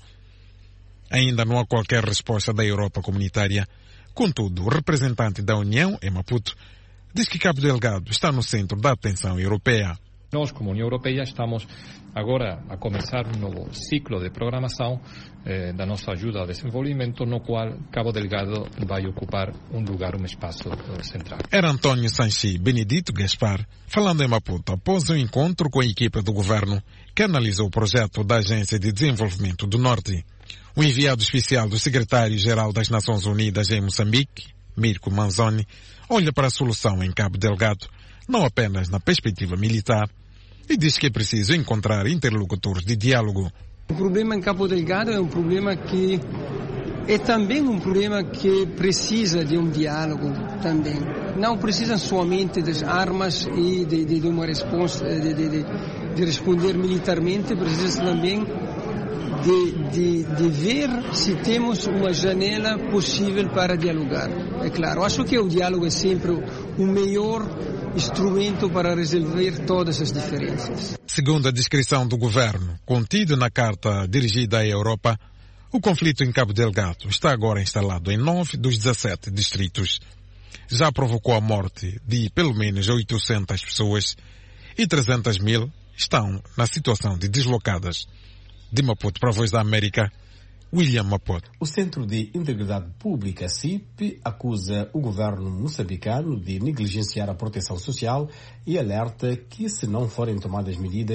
Ainda não há qualquer resposta da Europa comunitária. Contudo, o representante da União, em Maputo, diz que Cabo Delgado está no centro da atenção europeia. Nós, como União Europeia, estamos agora a começar um novo ciclo de programação eh, da nossa ajuda ao desenvolvimento, no qual Cabo Delgado vai ocupar um lugar, um espaço eh, central. Era Antônio Sanchi Benedito Gaspar, falando em Maputo após um encontro com a equipe do governo que analisou o projeto da Agência de Desenvolvimento do Norte. O enviado especial do secretário-geral das Nações Unidas em Moçambique, Mirko Manzoni, olha para a solução em Cabo Delgado, não apenas na perspectiva militar, e diz que é preciso encontrar interlocutores de diálogo. O problema em Cabo Delgado é um problema que é também um problema que precisa de um diálogo também. Não precisa somente das armas e de, de, de uma resposta, de, de, de, de responder militarmente, precisa também De, de, de ver se temos uma janela possível para dialogar. É claro, acho que o diálogo é sempre o melhor instrumento para resolver todas as diferenças. Segundo a descrição do governo, contida na carta dirigida à Europa, o conflito em Cabo Delgado está agora instalado em nove dos dezassete distritos. Já provocou a morte de pelo menos oitocentas pessoas e trezentas mil estão na situação de deslocadas. De Maputo para a Voz da América, William Maputo. O Centro de Integridade Pública, C I P, acusa o governo moçambicano de negligenciar a proteção social e alerta que, se não forem tomadas medidas,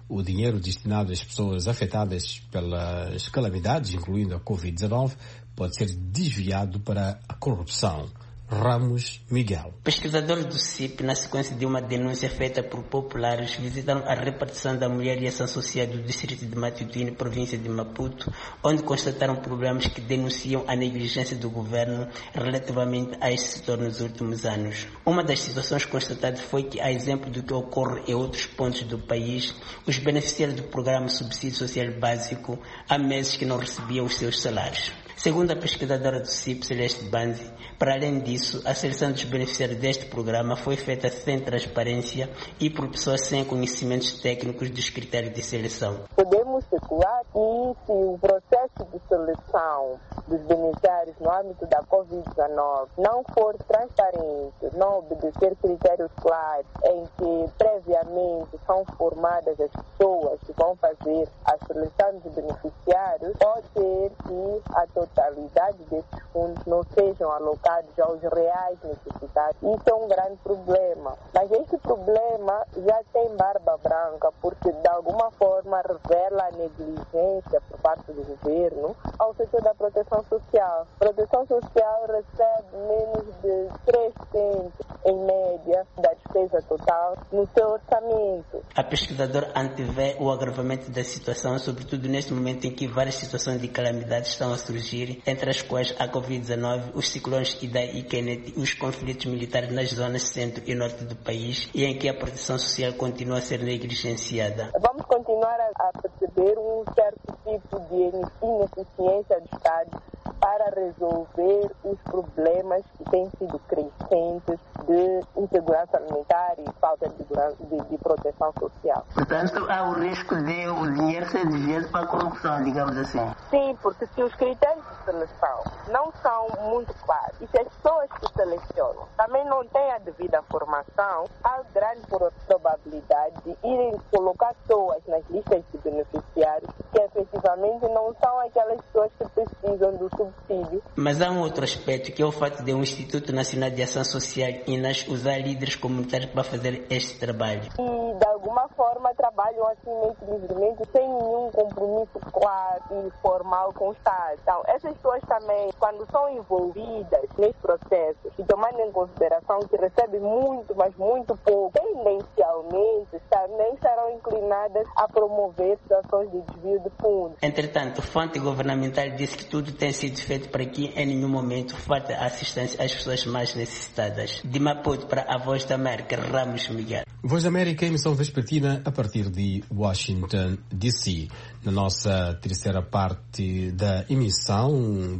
o dinheiro destinado às pessoas afetadas pelas calamidades, incluindo a covid dezenove, pode ser desviado para a corrupção. Ramos Miguel. Pesquisadores do C I P, na sequência de uma denúncia feita por populares, visitaram a repartição da Mulher e Ação Social do distrito de Matutini, província de Maputo, onde constataram problemas que denunciam a negligência do governo relativamente a este setor nos últimos anos. Uma das situações constatadas foi que, a exemplo do que ocorre em outros pontos do país, os beneficiários do programa Subsídio Social Básico há meses que não recebiam os seus salários. Segundo a pesquisadora do C I P, Celeste Banzi, para além disso, a seleção dos beneficiários deste programa foi feita sem transparência e por pessoas sem conhecimentos técnicos dos critérios de seleção. Podemos especular que se o processo de seleção dos beneficiários no âmbito da covid dezenove não for transparente, não obedecer critérios claros em que previamente são formadas as pessoas que vão fazer a seleção dos beneficiários, pode ser que a totalidade desses fundos não sejam alocados aos reais necessitados. Isso é um grande problema. Mas esse problema já tem barba branca, porque de alguma forma revela a negligência por parte do governo ao setor da proteção social. A proteção social recebe menos de três por cento em média da despesa total no seu orçamento. A pesquisadora antevê o agravamento da situação, sobretudo neste momento em que várias situações de calamidade estão a surgir, entre as quais a covid dezenove, os ciclones Idai e Kenneth, os conflitos militares nas zonas centro e norte do país, e em que a proteção social continua a ser negligenciada. Vamos continuar a, a perceber um certo tipo de ineficiência do Estado para resolver os problemas que têm sido crescentes de insegurança alimentar e falta de, de, de proteção social. Portanto, há o risco de o dinheiro ser desviado para a corrupção, digamos assim. Sim, porque se os critérios de seleção não são muito claros e se as pessoas que selecionam também não têm a devida formação, há grande probabilidade de irem colocar pessoas nas listas de beneficiários que efetivamente não são aquelas pessoas que precisam do subsídio. Mas há um outro aspecto, que é o fato de um Instituto Nacional de Ação Social, I N A S, usar líderes comunitários para fazer este trabalho. E de alguma forma trabalham assim meio que livremente, sem nenhum compromisso claro e formal com o Estado. Então, essas pessoas também, quando são envolvidas nesse processo e tomando em consideração que recebem muito, mas muito pouco, tendencialmente também serão inclinadas a promover situações de desvio de fundos. Entretanto, fonte governamental disse que tudo tem sido feito para que em nenhum momento falta assistência às pessoas mais necessitadas. De Maputo para a Voz da América, Ramos Miguel. Voz da América, emissão vespertina a partir de Washington, D C. Na nossa terceira parte da emissão,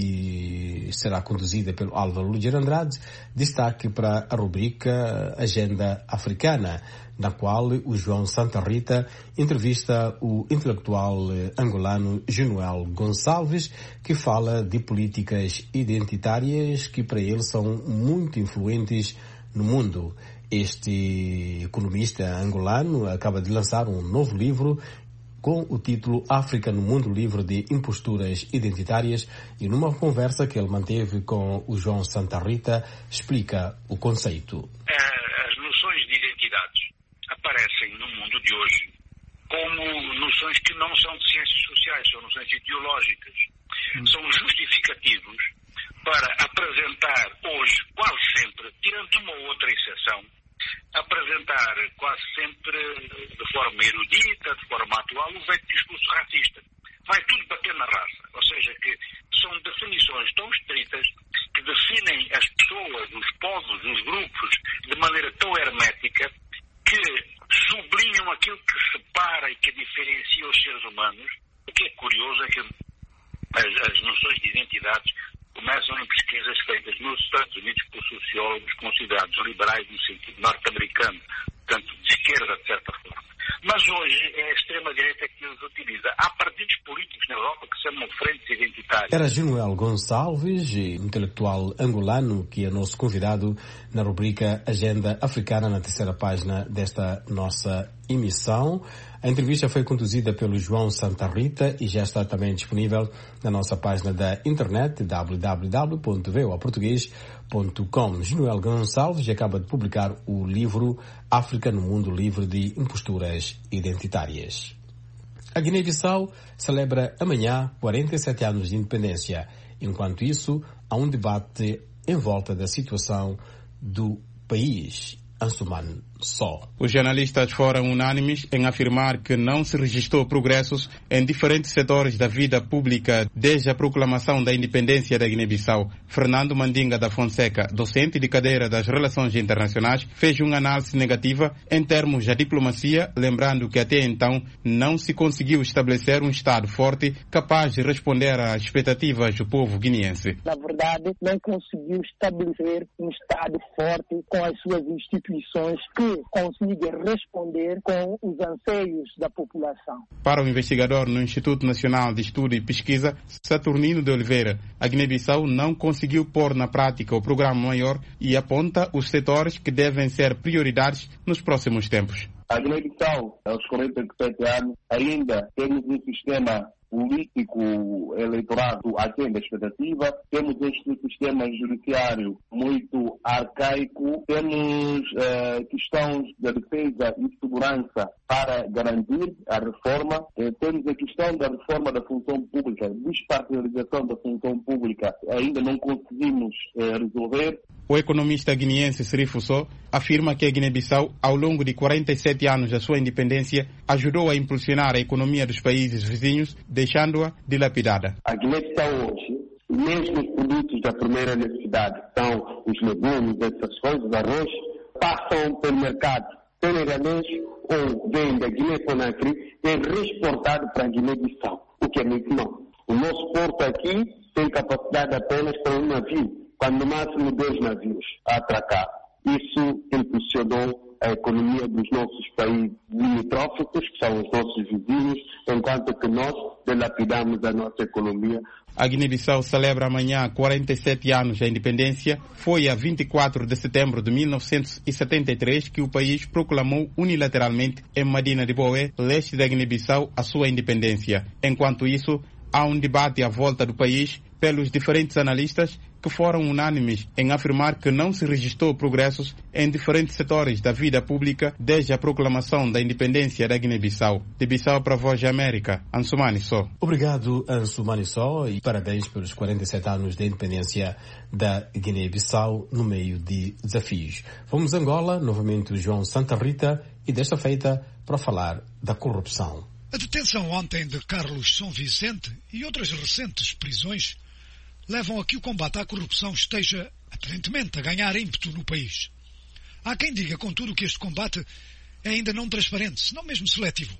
que será conduzida pelo Álvaro Ligeiro Andrade, destaque para a rubrica Agenda Africana, na qual o João Santa Rita entrevista o intelectual angolano Genuel Gonçalves, que fala de políticas identitárias que para ele são muito influentes no mundo. Este economista angolano acaba de lançar um novo livro com o título África no Mundo Livre de Imposturas Identitárias, e numa conversa que ele manteve com o João Santa Rita, explica o conceito. As noções de identidades aparecem no mundo de hoje como noções que não são de ciências sociais, são noções ideológicas. São justificativos para apresentar hoje, quase sempre, tirando uma ou outra exceção, apresentar quase sempre de forma erudita, de forma atual, o velho discurso racista. Vai tudo bater na raça, ou seja, que são definições tão estritas que definem as pessoas, os povos, os grupos, de maneira tão hermética que sublinham aquilo que separa e que diferencia os seres humanos. O que é curioso é que as, as noções de identidades começam em pesquisas feitas nos Estados Unidos por sociólogos considerados liberais no sentido norte-americano, portanto de esquerda de certa forma. Mas hoje é a extrema-direita que os utiliza. Há partidos políticos na Europa que se chamam frentes identitárias. Era Genuel Gonçalves, intelectual angolano, que é nosso convidado na rubrica Agenda Africana, na terceira página desta nossa emissão. A entrevista foi conduzida pelo João Santa Rita e já está também disponível na nossa página da internet w w w ponto v o a português ponto com. Junuel Gonçalves acaba de publicar o livro África no Mundo Livre de Imposturas Identitárias. A Guiné-Bissau celebra amanhã quarenta e sete anos de independência. Enquanto isso, há um debate em volta da situação do país. Ansuman Só. Os jornalistas foram unânimes em afirmar que não se registrou progressos em diferentes setores da vida pública desde a proclamação da independência da Guiné-Bissau. Fernando Mandinga da Fonseca, docente de cadeira das Relações Internacionais, fez uma análise negativa em termos da diplomacia, lembrando que até então não se conseguiu estabelecer um Estado forte capaz de responder às expectativas do povo guineense. Na verdade, não conseguiu estabelecer um Estado forte com as suas instituições que consiga responder com os anseios da população. Para o investigador no Instituto Nacional de Estudo e Pesquisa, Saturnino de Oliveira, a Guiné-Bissau não conseguiu pôr na prática o programa maior e aponta os setores que devem ser prioridades nos próximos tempos. A Guiné-Bissau, aos quarenta e sete anos, ainda temos um sistema político eleitoral aquém da expectativa, temos este sistema judiciário muito arcaico, temos eh, questões da defesa e segurança para garantir a reforma, eh, temos a questão da reforma da função pública, despartidarização da função pública, ainda não conseguimos eh, resolver. O economista guineense Serifo Só afirma que a Guiné-Bissau, ao longo de quarenta e sete anos da sua independência, ajudou a impulsionar a economia dos países vizinhos, deixando-a dilapidada. A Guiné-Bissau hoje, mesmo os produtos da primeira necessidade, são os legumes, essas coisas, arroz, passam pelo mercado senegalês ou vêm da Guiné-Conakry e é exportado para a Guiné-Bissau, o que é muito mau. O nosso porto aqui tem capacidade apenas para um navio, quando no máximo dois navios a atracar. Isso impulsionou a economia dos nossos países limítrofes, que são os nossos vizinhos, enquanto que nós dilapidamos a nossa economia. A Guiné-Bissau celebra amanhã quarenta e sete anos da independência. Foi a vinte e quatro de setembro de mil novecentos e setenta e três que o país proclamou unilateralmente em Medina de Boé, leste da Guiné-Bissau, a sua independência. Enquanto isso, há um debate à volta do país pelos diferentes analistas que foram unânimes em afirmar que não se registrou progressos em diferentes setores da vida pública desde a proclamação da independência da Guiné-Bissau. De Bissau para a Voz da América, Ansumani Só. Obrigado, Ansumani Só, e parabéns pelos quarenta e sete anos da independência da Guiné-Bissau no meio de desafios. Vamos a Angola, novamente o João Santa Rita, e desta feita para falar da corrupção. A detenção ontem de Carlos São Vicente e outras recentes prisões levam a que o combate à corrupção esteja, aparentemente, a ganhar ímpeto no país. Há quem diga, contudo, que este combate é ainda não transparente, senão mesmo seletivo.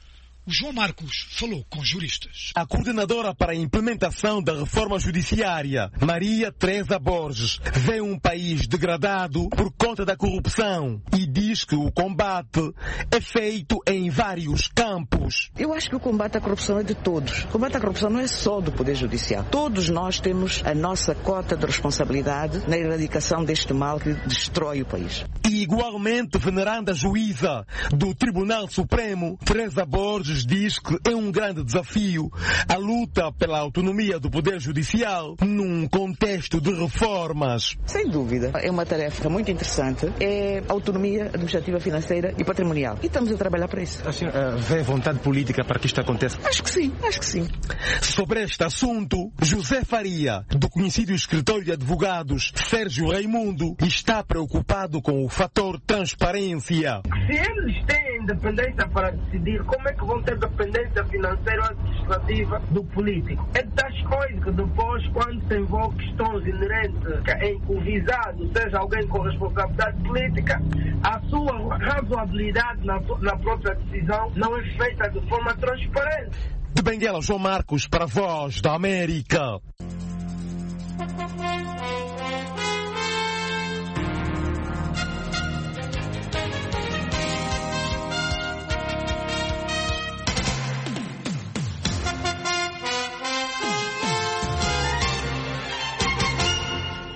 O João Marcos falou com juristas. A coordenadora para a implementação da reforma judiciária, Maria Teresa Borges, vê um país degradado por conta da corrupção e diz que o combate é feito em vários campos. Eu acho que o combate à corrupção é de todos. O combate à corrupção não é só do Poder Judiciário. Todos nós temos a nossa cota de responsabilidade na erradicação deste mal que destrói o país. E igualmente, veneranda juíza do Tribunal Supremo, Teresa Borges, diz que é um grande desafio a luta pela autonomia do Poder Judicial num contexto de reformas. Sem dúvida, é uma tarefa muito interessante, é autonomia administrativa, financeira e patrimonial. E estamos a trabalhar para isso. A senhora uh, vê vontade política para que isto aconteça? Acho que sim, acho que sim. Sobre este assunto, José Faria, do conhecido escritório de advogados Sérgio Raimundo, está preocupado com o fator transparência. Se eles têm independência para decidir, como é que vão ter dependência financeira ou administrativa do político? É das coisas que depois, quando se envolve questões inerentes em que o visado seja alguém com responsabilidade política, a sua razoabilidade na, na própria decisão não é feita de forma transparente. De Benguela, João Marcos para a Voz da América. O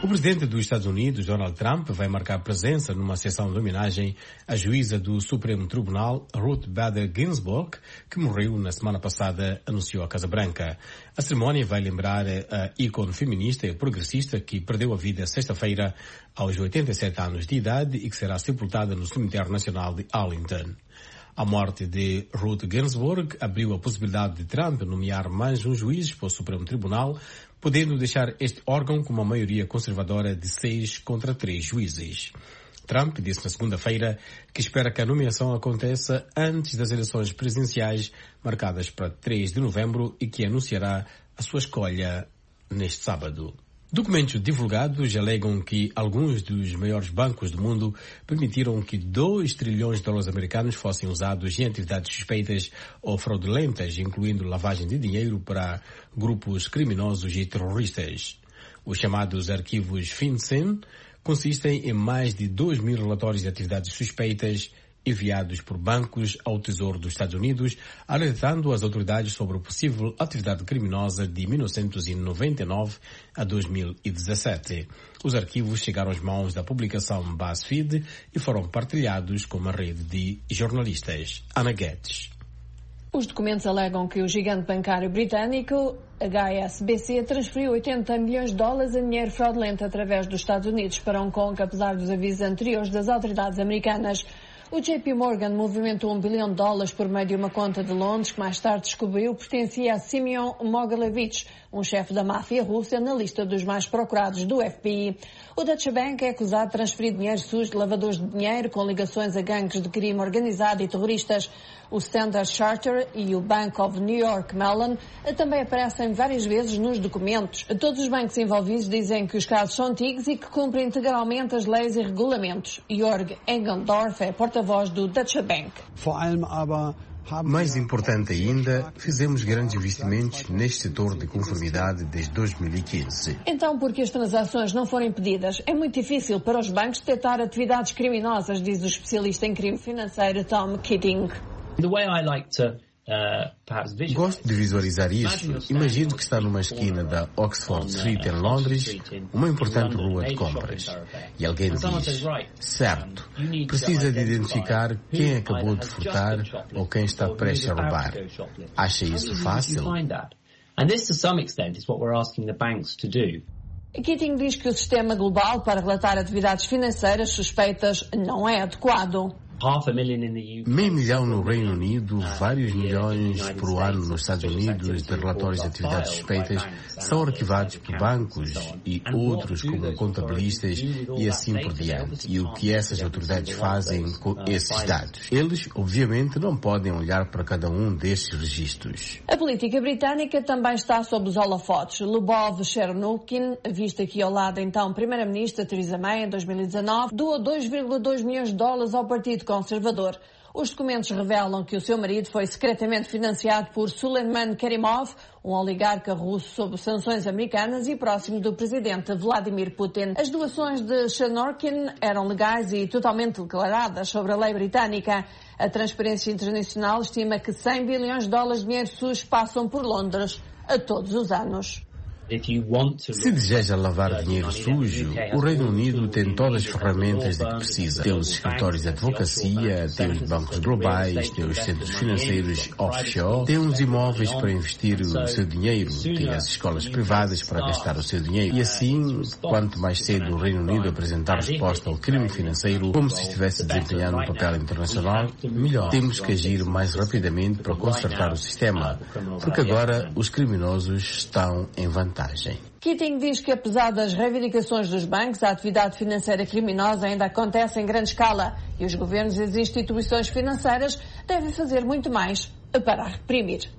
presidente dos Estados Unidos, Donald Trump, vai marcar presença numa sessão de homenagem à juíza do Supremo Tribunal, Ruth Bader Ginsburg, que morreu na semana passada, anunciou a Casa Branca. A cerimónia vai lembrar a ícone feminista e progressista que perdeu a vida sexta-feira aos oitenta e sete anos de idade e que será sepultada no Cemitério Nacional de Arlington. A morte de Ruth Ginsburg abriu a possibilidade de Trump nomear mais um juiz para o Supremo Tribunal, podendo deixar este órgão com uma maioria conservadora de seis contra três juízes. Trump disse na segunda-feira que espera que a nomeação aconteça antes das eleições presidenciais marcadas para três de novembro e que anunciará a sua escolha neste sábado. Documentos divulgados alegam que alguns dos maiores bancos do mundo permitiram que dois trilhões de dólares americanos fossem usados em atividades suspeitas ou fraudulentas, incluindo lavagem de dinheiro para grupos criminosos e terroristas. Os chamados arquivos FinCEN consistem em mais de dois mil relatórios de atividades suspeitas enviados por bancos ao Tesouro dos Estados Unidos, alertando as autoridades sobre a possível atividade criminosa de mil novecentos e noventa e nove a dois mil e dezassete. Os arquivos chegaram às mãos da publicação BuzzFeed e foram partilhados com uma rede de jornalistas. Ana Guedes. Os documentos alegam que o gigante bancário britânico H S B C transferiu oitenta milhões de dólares em dinheiro fraudulento através dos Estados Unidos para Hong Kong, apesar dos avisos anteriores das autoridades americanas. O J P Morgan movimentou um bilhão de dólares por meio de uma conta de Londres que mais tarde descobriu pertencia a Simeon Mogilevich, um chefe da máfia russa na lista dos mais procurados do F B I. O Deutsche Bank é acusado de transferir dinheiro sujo de lavadores de dinheiro com ligações a gangues de crime organizado e terroristas. O Standard Chartered e o Bank of New York Mellon também aparecem várias vezes nos documentos. Todos os bancos envolvidos dizem que os casos são antigos e que cumprem integralmente as leis e regulamentos. Jörg Engendorf é porta-voz do Deutsche Bank. Mais importante ainda, fizemos grandes investimentos neste setor de conformidade desde dois mil e quinze. Então, por que as transações não foram impedidas? É muito difícil para os bancos detectar atividades criminosas, diz o especialista em crime financeiro Tom Keating. The way I like to Uh, Gosto de visualizar isso. Imagino que está numa esquina da Oxford Street em Londres, uma importante rua de compras. E alguém diz, certo, precisa de identificar quem acabou de furtar ou quem está prestes a roubar. Acha isso fácil? Keating diz que o sistema global para relatar atividades financeiras suspeitas não é adequado. Meio milhão no Reino Unido, vários milhões por ano nos Estados Unidos de relatórios de atividades suspeitas são arquivados por bancos e outros como contabilistas e assim por diante. E o que essas autoridades fazem com esses dados? Eles, obviamente, não podem olhar para cada um destes registros. A política britânica também está sob os holofotes. Lubov Chernukin, visto aqui ao lado então Primeira-Ministra Theresa May em dois mil e dezanove, doou dois vírgula dois milhões de dólares ao Partido Conservador. Os documentos revelam que o seu marido foi secretamente financiado por Suleiman Kerimov, um oligarca russo sob sanções americanas e próximo do presidente Vladimir Putin. As doações de Chernukin eram legais e totalmente declaradas sobre a lei britânica. A Transparência Internacional estima que cem bilhões de dólares de dinheiro sujo passam por Londres a todos os anos. Se deseja lavar dinheiro sujo, o Reino Unido tem todas as ferramentas de que precisa. Tem os escritórios de advocacia, tem os bancos globais, tem os centros financeiros offshore, tem os imóveis para investir o seu dinheiro, tem as escolas privadas para gastar o seu dinheiro. E assim, quanto mais cedo o Reino Unido apresentar resposta ao crime financeiro, como se estivesse desempenhando um papel internacional, melhor. Temos que agir mais rapidamente para consertar o sistema, porque agora os criminosos estão em vantagem. Keating diz que, apesar das reivindicações dos bancos, a atividade financeira criminosa ainda acontece em grande escala e os governos e as instituições financeiras devem fazer muito mais para a reprimir.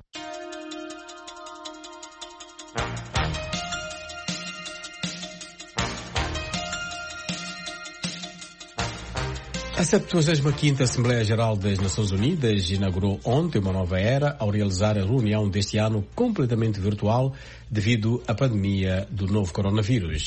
A setenta e quinta Assembleia Geral das Nações Unidas inaugurou ontem uma nova era ao realizar a reunião deste ano completamente virtual devido à pandemia do novo coronavírus.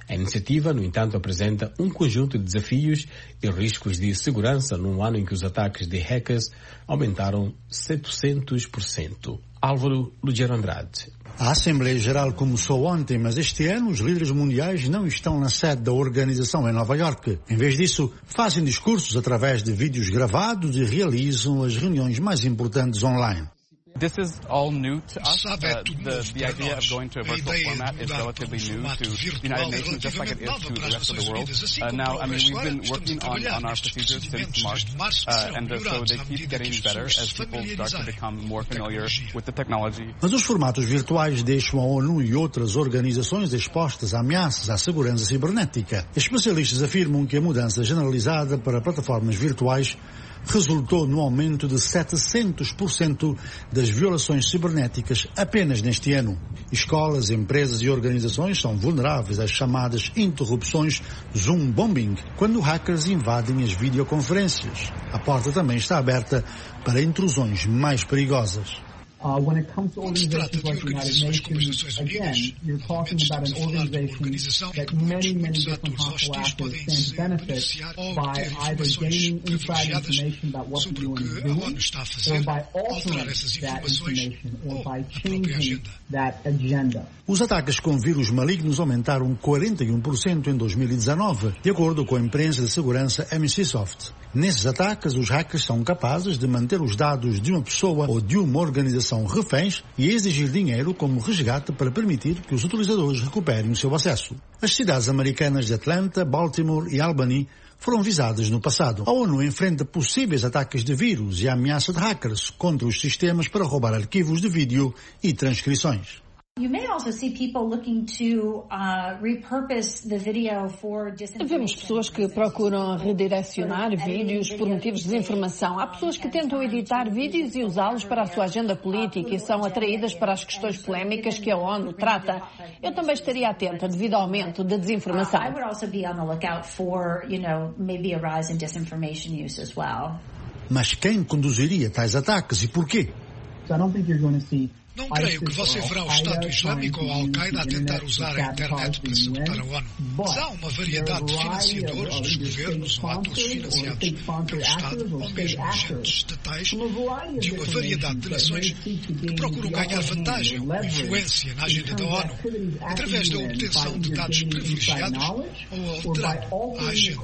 A iniciativa, no entanto, apresenta um conjunto de desafios e riscos de segurança num ano em que os ataques de hackers aumentaram setecentos por cento. Álvaro Lugero Andrade. A Assembleia Geral começou ontem, mas este ano os líderes mundiais não estão na sede da organização em Nova Iorque. Em vez disso, fazem discursos através de vídeos gravados e realizam as reuniões mais importantes online. This is all new to us. Uh, the, the idea of going to a virtual format is relatively new to the United Nations, just like it is to the rest of the world. Uh, now, I mean, we've been working on, on our procedures since March, uh, and uh, so they keep getting better as people start to become more familiar with the technology. Mas os formatos virtuais deixam a ONU e outras organizações expostas a ameaças à segurança cibernética. Especialistas afirmam que a mudança generalizada para plataformas virtuais resultou no aumento de setecentos por cento das violações cibernéticas apenas neste ano. Escolas, empresas e organizações são vulneráveis às chamadas interrupções Zoom bombing, quando hackers invadem as videoconferências. A porta também está aberta para intrusões mais perigosas. Uh, when it comes to organizations like the United Nations, again, you're talking about an organization that many, many different hostile actors stand to benefit by either gaining inside information about what the U N is doing, or by altering that information, or by changing that agenda. Os ataques com vírus malignos aumentaram quarenta e um por cento em dois mil e dezenove, de acordo com a imprensa de segurança Microsoft. Nesses ataques, os hackers são capazes de manter os dados de uma pessoa ou de uma organização reféns e exigir dinheiro como resgate para permitir que os utilizadores recuperem o seu acesso. As cidades americanas de Atlanta, Baltimore e Albany foram visadas no passado. A ONU enfrenta possíveis ataques de vírus e a ameaça de hackers contra os sistemas para roubar arquivos de vídeo e transcrições. You may also see people looking to uh, repurpose the video for disinformation. Vemos pessoas que procuram redirecionar vídeos por motivos de desinformação. Há pessoas que tentam editar vídeos e usá-los para a sua agenda política e são atraídas para as questões polémicas que a ONU trata. Eu também estaria atenta devido ao aumento da desinformação. I would also be on the lookout for, you know, maybe a rise in disinformation use as well. Mas quem conduziria tais ataques e porquê? So I don't think you're going to see Não creio que você verá o Estado Islâmico ou a Al-Qaeda a tentar usar a internet para sabotar a ONU. Mas há uma variedade de financiadores dos governos ou atores financiados pelo Estado ou mesmo agentes estatais de uma variedade de nações que procuram ganhar vantagem ou influência na agenda da ONU através da obtenção de dados privilegiados ou alterando a agenda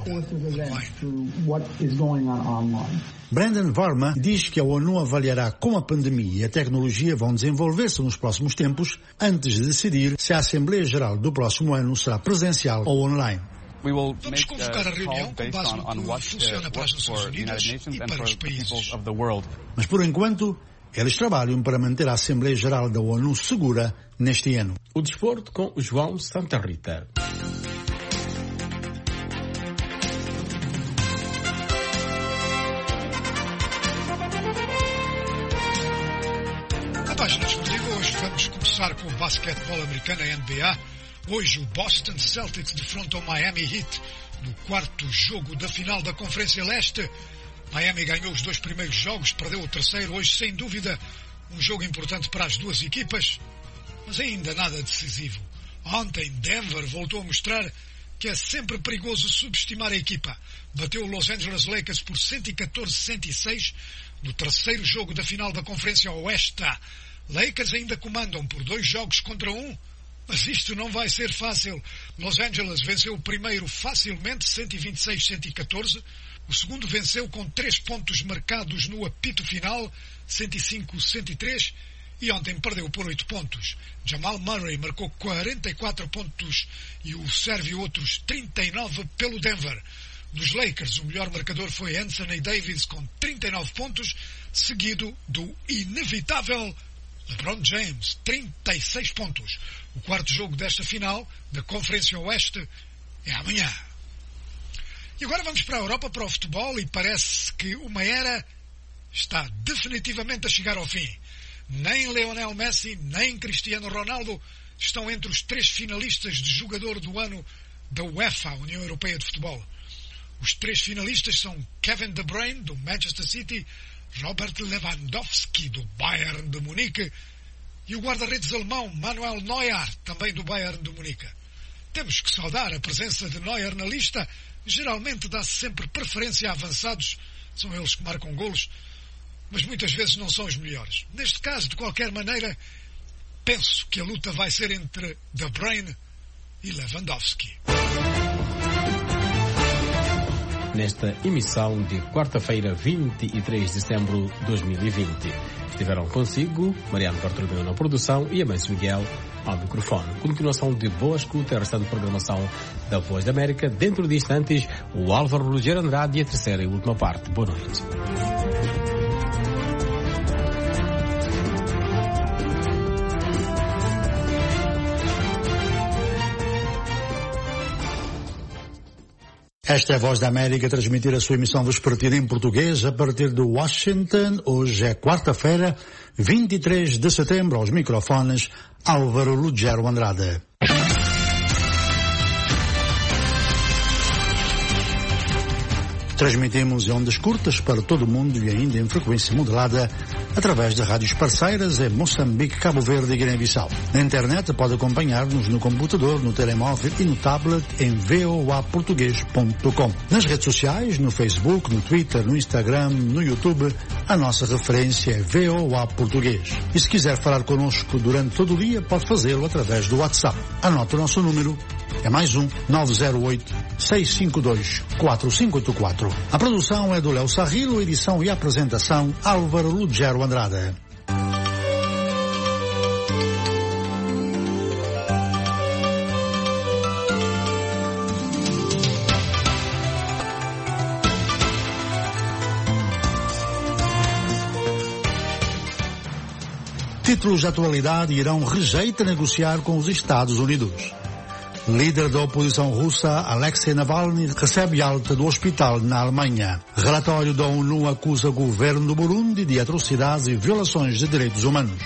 online. Brandon Varma diz que a ONU avaliará como a pandemia e a tecnologia vão desenvolver-se nos próximos tempos antes de decidir se a Assembleia Geral do próximo ano será presencial ou online. Vamos convocar a reunião com base no que funciona para as Nações Unidas e para os países. Mas por enquanto, eles trabalham para manter a Assembleia Geral da ONU segura neste ano. O desporto com o João Santa Rita. Página desportiva, hoje vamos começar com o basquetebol americano, a N B A. Hoje o Boston Celtics defronta o Miami Heat no quarto jogo da final da Conferência Leste. Miami ganhou os dois primeiros jogos, perdeu o terceiro. Hoje, sem dúvida, um jogo importante para as duas equipas, mas ainda nada decisivo. Ontem, Denver voltou a mostrar que é sempre perigoso subestimar a equipa. Bateu o Los Angeles Lakers por cento e catorze a cento e seis no terceiro jogo da final da Conferência Oeste. Lakers ainda comandam por dois jogos contra um, mas isto não vai ser fácil. Los Angeles venceu o primeiro facilmente, cento e vinte e seis a cento e catorze. O segundo venceu com três pontos marcados no apito final, cento e cinco a cento e três. E ontem perdeu por oito pontos. Jamal Murray marcou quarenta e quatro pontos e o sérvio outros trinta e nove pelo Denver. Nos Lakers, o melhor marcador foi Anthony Davis com trinta e nove pontos, seguido do inevitável LeBron James, trinta e seis pontos. O quarto jogo desta final da Conferência Oeste é amanhã. E agora vamos para a Europa, para o futebol, e parece que uma era está definitivamente a chegar ao fim. Nem Lionel Messi, nem Cristiano Ronaldo estão entre os três finalistas de jogador do ano da UEFA, União Europeia de Futebol. Os três finalistas são Kevin De Bruyne, do Manchester City, Robert Lewandowski, do Bayern de Munique, e o guarda-redes alemão Manuel Neuer, também do Bayern de Munique. Temos que saudar a presença de Neuer na lista. Geralmente dá-se sempre preferência a avançados. São eles que marcam golos, mas muitas vezes não são os melhores. Neste caso, de qualquer maneira, penso que a luta vai ser entre De Bruyne e Lewandowski. Nesta emissão de quarta-feira, vinte e três de setembro de dois mil e vinte. Estiveram consigo Mariano Bartolomeu na produção e Amancio Miguel ao microfone. Continuação de boa escuta e a restante programação da Voz da América. Dentro de instantes, o Álvaro Rogério Andrade e a terceira e última parte. Boa noite. Esta é a Voz da América a transmitir a sua emissão vespertina em português a partir de Washington. Hoje é quarta-feira, vinte e três de setembro. Aos microfones, Álvaro Rogério Andrade. Transmitimos em ondas curtas para todo o mundo e ainda em frequência modulada através de rádios parceiras em Moçambique, Cabo Verde e Guiné-Bissau. Na internet pode acompanhar-nos no computador, no telemóvel e no tablet em v o a português ponto com. Nas redes sociais, no Facebook, no Twitter, no Instagram, no YouTube, a nossa referência é V O A Português. E se quiser falar connosco durante todo o dia, pode fazê-lo através do WhatsApp. Anote o nosso número. É mais um nove zero oito, seis cinco dois, quatro cinco oito quatro. A produção é do Léo Sarrilo, edição e apresentação Álvaro Rogério Andrade. Títulos de atualidade: Irão rejeita negociar com os Estados Unidos. Líder da oposição russa, Alexei Navalny, recebe alta do hospital na Alemanha. Relatório da ONU acusa o governo do Burundi de atrocidades e violações de direitos humanos.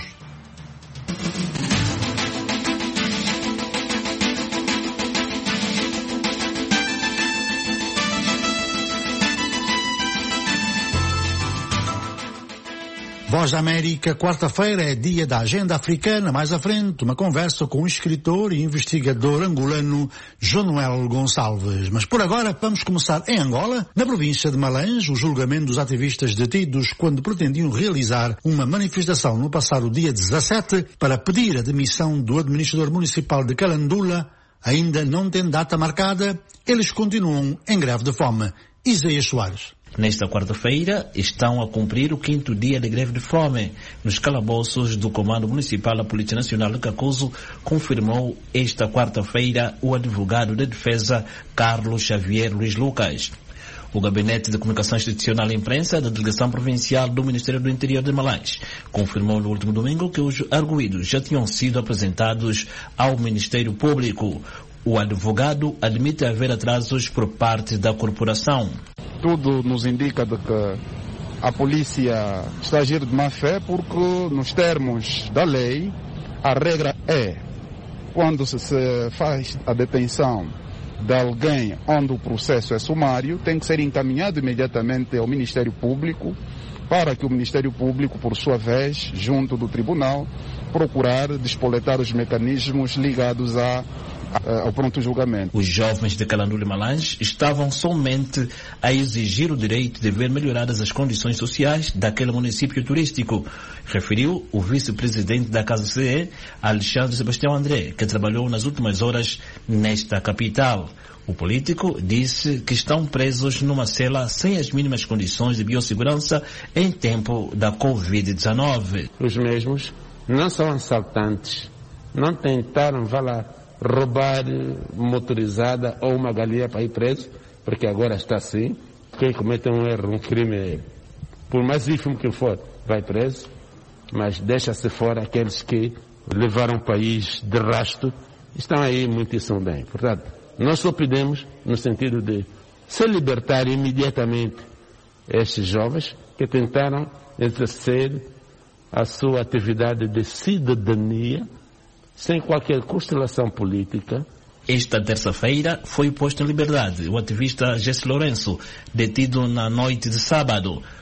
Voz da América, quarta-feira é dia da agenda africana. Mais à frente, uma conversa com o escritor e investigador angolano Jonuel Gonçalves. Mas por agora, vamos começar em Angola. Na província de Malange, o julgamento dos ativistas detidos quando pretendiam realizar uma manifestação no passado dia dezassete para pedir a demissão do administrador municipal de Calandula ainda não tem data marcada. Eles continuam em greve de fome. Isaías Soares. Nesta quarta-feira, estão a cumprir o quinto dia de greve de fome. Nos calabouços do Comando Municipal da Polícia Nacional de Cacuzo, confirmou esta quarta-feira o advogado de defesa Carlos Xavier Luiz Lucas. O Gabinete de Comunicação Institucional e Imprensa da Delegação Provincial do Ministério do Interior de Malange confirmou no último domingo que os arguidos já tinham sido apresentados ao Ministério Público. O advogado admite haver atrasos por parte da corporação. Tudo nos indica de que a polícia está a agir de má fé porque, nos termos da lei, a regra é, quando se faz a detenção de alguém onde o processo é sumário, tem que ser encaminhado imediatamente ao Ministério Público, para que o Ministério Público, por sua vez, junto do Tribunal, procurar despoletar os mecanismos ligados a ao pronto julgamento. Os jovens de Calandula e Malange estavam somente a exigir o direito de ver melhoradas as condições sociais daquele município turístico, referiu o vice-presidente da Casa C E, Alexandre Sebastião André, que trabalhou nas últimas horas nesta capital. O político disse que estão presos numa cela sem as mínimas condições de biossegurança em tempo da covid dezenove. Os mesmos não são assaltantes, não tentaram, vá lá, roubar motorizada ou uma galinha para ir preso, porque agora está assim. Quem comete um erro, um crime, por mais ínfimo que for, vai preso, mas deixa-se fora aqueles que levaram o país de rasto, estão aí muitíssimo bem. Portanto, nós só pedimos no sentido de se libertar imediatamente estes jovens que tentaram exercer a sua atividade de cidadania sem qualquer constelação política. Esta terça-feira foi posto em liberdade o ativista Jesse Lourenço, detido na noite de sábado.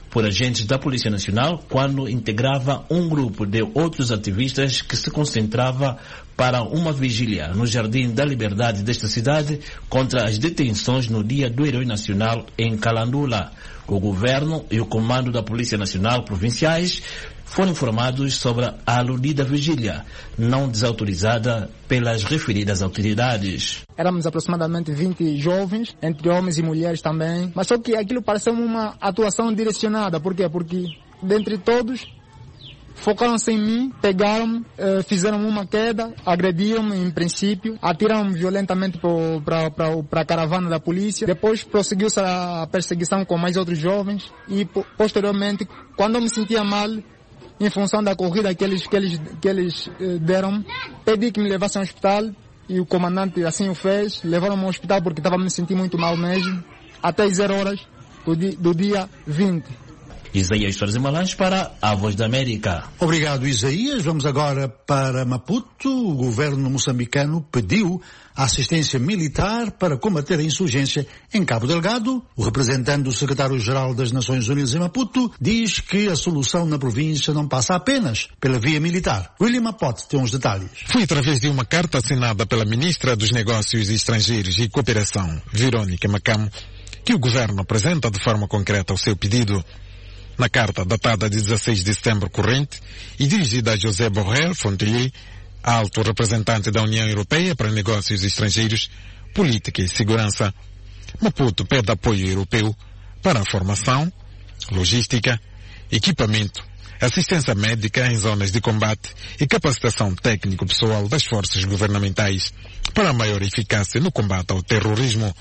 por agentes da Polícia Nacional quando integrava um grupo de outros ativistas que se concentrava para uma vigília no Jardim da Liberdade desta cidade contra as detenções no Dia do Herói Nacional em Calandula. O governo e o comando da Polícia Nacional provinciais foram informados sobre a aludida vigília, não desautorizada pelas referidas autoridades. Éramos aproximadamente vinte jovens, entre homens e mulheres também, mas só que aquilo pareceu uma atuação direcionada. Por quê? Porque, dentre todos, focaram-se em mim, pegaram-me, eh, fizeram uma queda, agrediram-me em princípio, atiraram-me violentamente para a caravana da polícia. Depois prosseguiu-se a perseguição com mais outros jovens e, posteriormente, quando eu me sentia mal, em função da corrida que eles, que eles, que eles eh, deram, pedi que me levassem ao hospital e o comandante assim o fez. Levaram-me ao hospital porque estava me sentindo muito mal mesmo, até as zero horas do, di, do dia vinte. Isaías Soares Malães para a Voz da América. Obrigado, Isaías. Vamos agora para Maputo. O governo moçambicano pediu assistência militar para combater a insurgência em Cabo Delgado. O representante do secretário-geral das Nações Unidas em Maputo diz que a solução na província não passa apenas pela via militar. William Mapote tem uns detalhes. Foi através de uma carta assinada pela ministra dos Negócios Estrangeiros e Cooperação, Verônica Macamo, que o governo apresenta de forma concreta o seu pedido. Na carta datada de dezesseis de setembro corrente e dirigida a José Borrell Fontelier, alto representante da União Europeia para Negócios Estrangeiros, Política e Segurança, Maputo pede apoio europeu para a formação, logística, equipamento, assistência médica em zonas de combate e capacitação técnico-pessoal das forças governamentais para maior eficácia no combate ao terrorismo.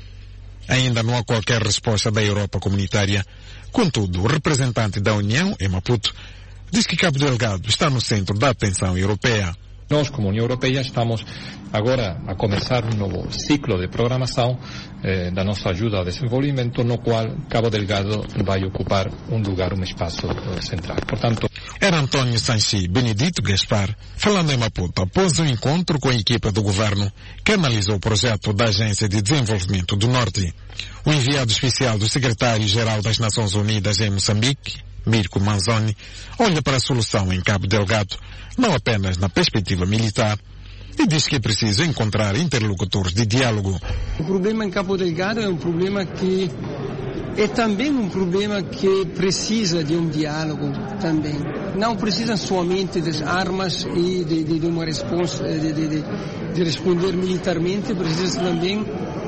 Ainda não há qualquer resposta da Europa comunitária. Contudo, o representante da União em Maputo diz que Cabo Delgado está no centro da atenção europeia. Nós, como União Europeia, estamos agora a começar um novo ciclo de programação eh, da nossa ajuda ao desenvolvimento, no qual Cabo Delgado vai ocupar um lugar, um espaço eh, central. Portanto, era António Sanchi Benedito Gaspar, falando em Maputo após um encontro com a equipa do governo que analisou o projeto da Agência de Desenvolvimento do Norte. O enviado especial do secretário-geral das Nações Unidas em Moçambique, Mirko Manzoni, olha para a solução em Cabo Delgado, não apenas na perspectiva militar, e diz que é preciso encontrar interlocutores de diálogo. O problema em Cabo Delgado é um problema que é também um problema que precisa de um diálogo também. Não precisa somente das armas e de, de, de uma resposta, de, de, de, de responder militarmente, precisa também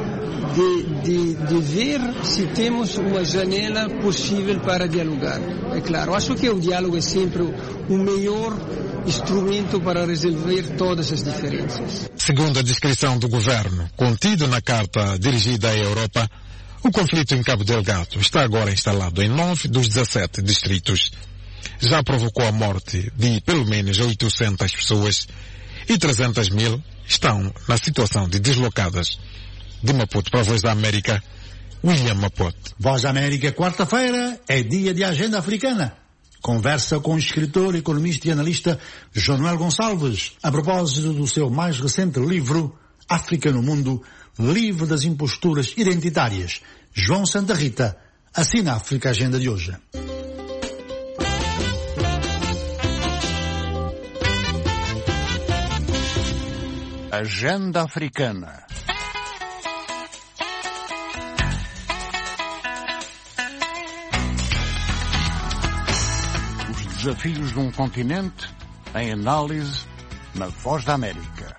De, de, de ver se temos uma janela possível para dialogar. É claro, acho que o diálogo é sempre o melhor instrumento para resolver todas as diferenças. Segundo a descrição do governo, contido na carta dirigida à Europa, o conflito em Cabo Delgado está agora instalado em nove dos dezassete distritos. Já provocou a morte de pelo menos oitocentas pessoas e trezentas mil estão na situação de deslocadas. De Maputo para a Voz da América, William Mapote. Voz da América, quarta-feira é dia de agenda africana. Conversa com o escritor, economista e analista João Noel Gonçalves, a propósito do seu mais recente livro, África no Mundo, livre das imposturas identitárias. João Santa Rita assina a África Agenda de hoje. Agenda Africana. Desafios de um continente em análise na Voz da América.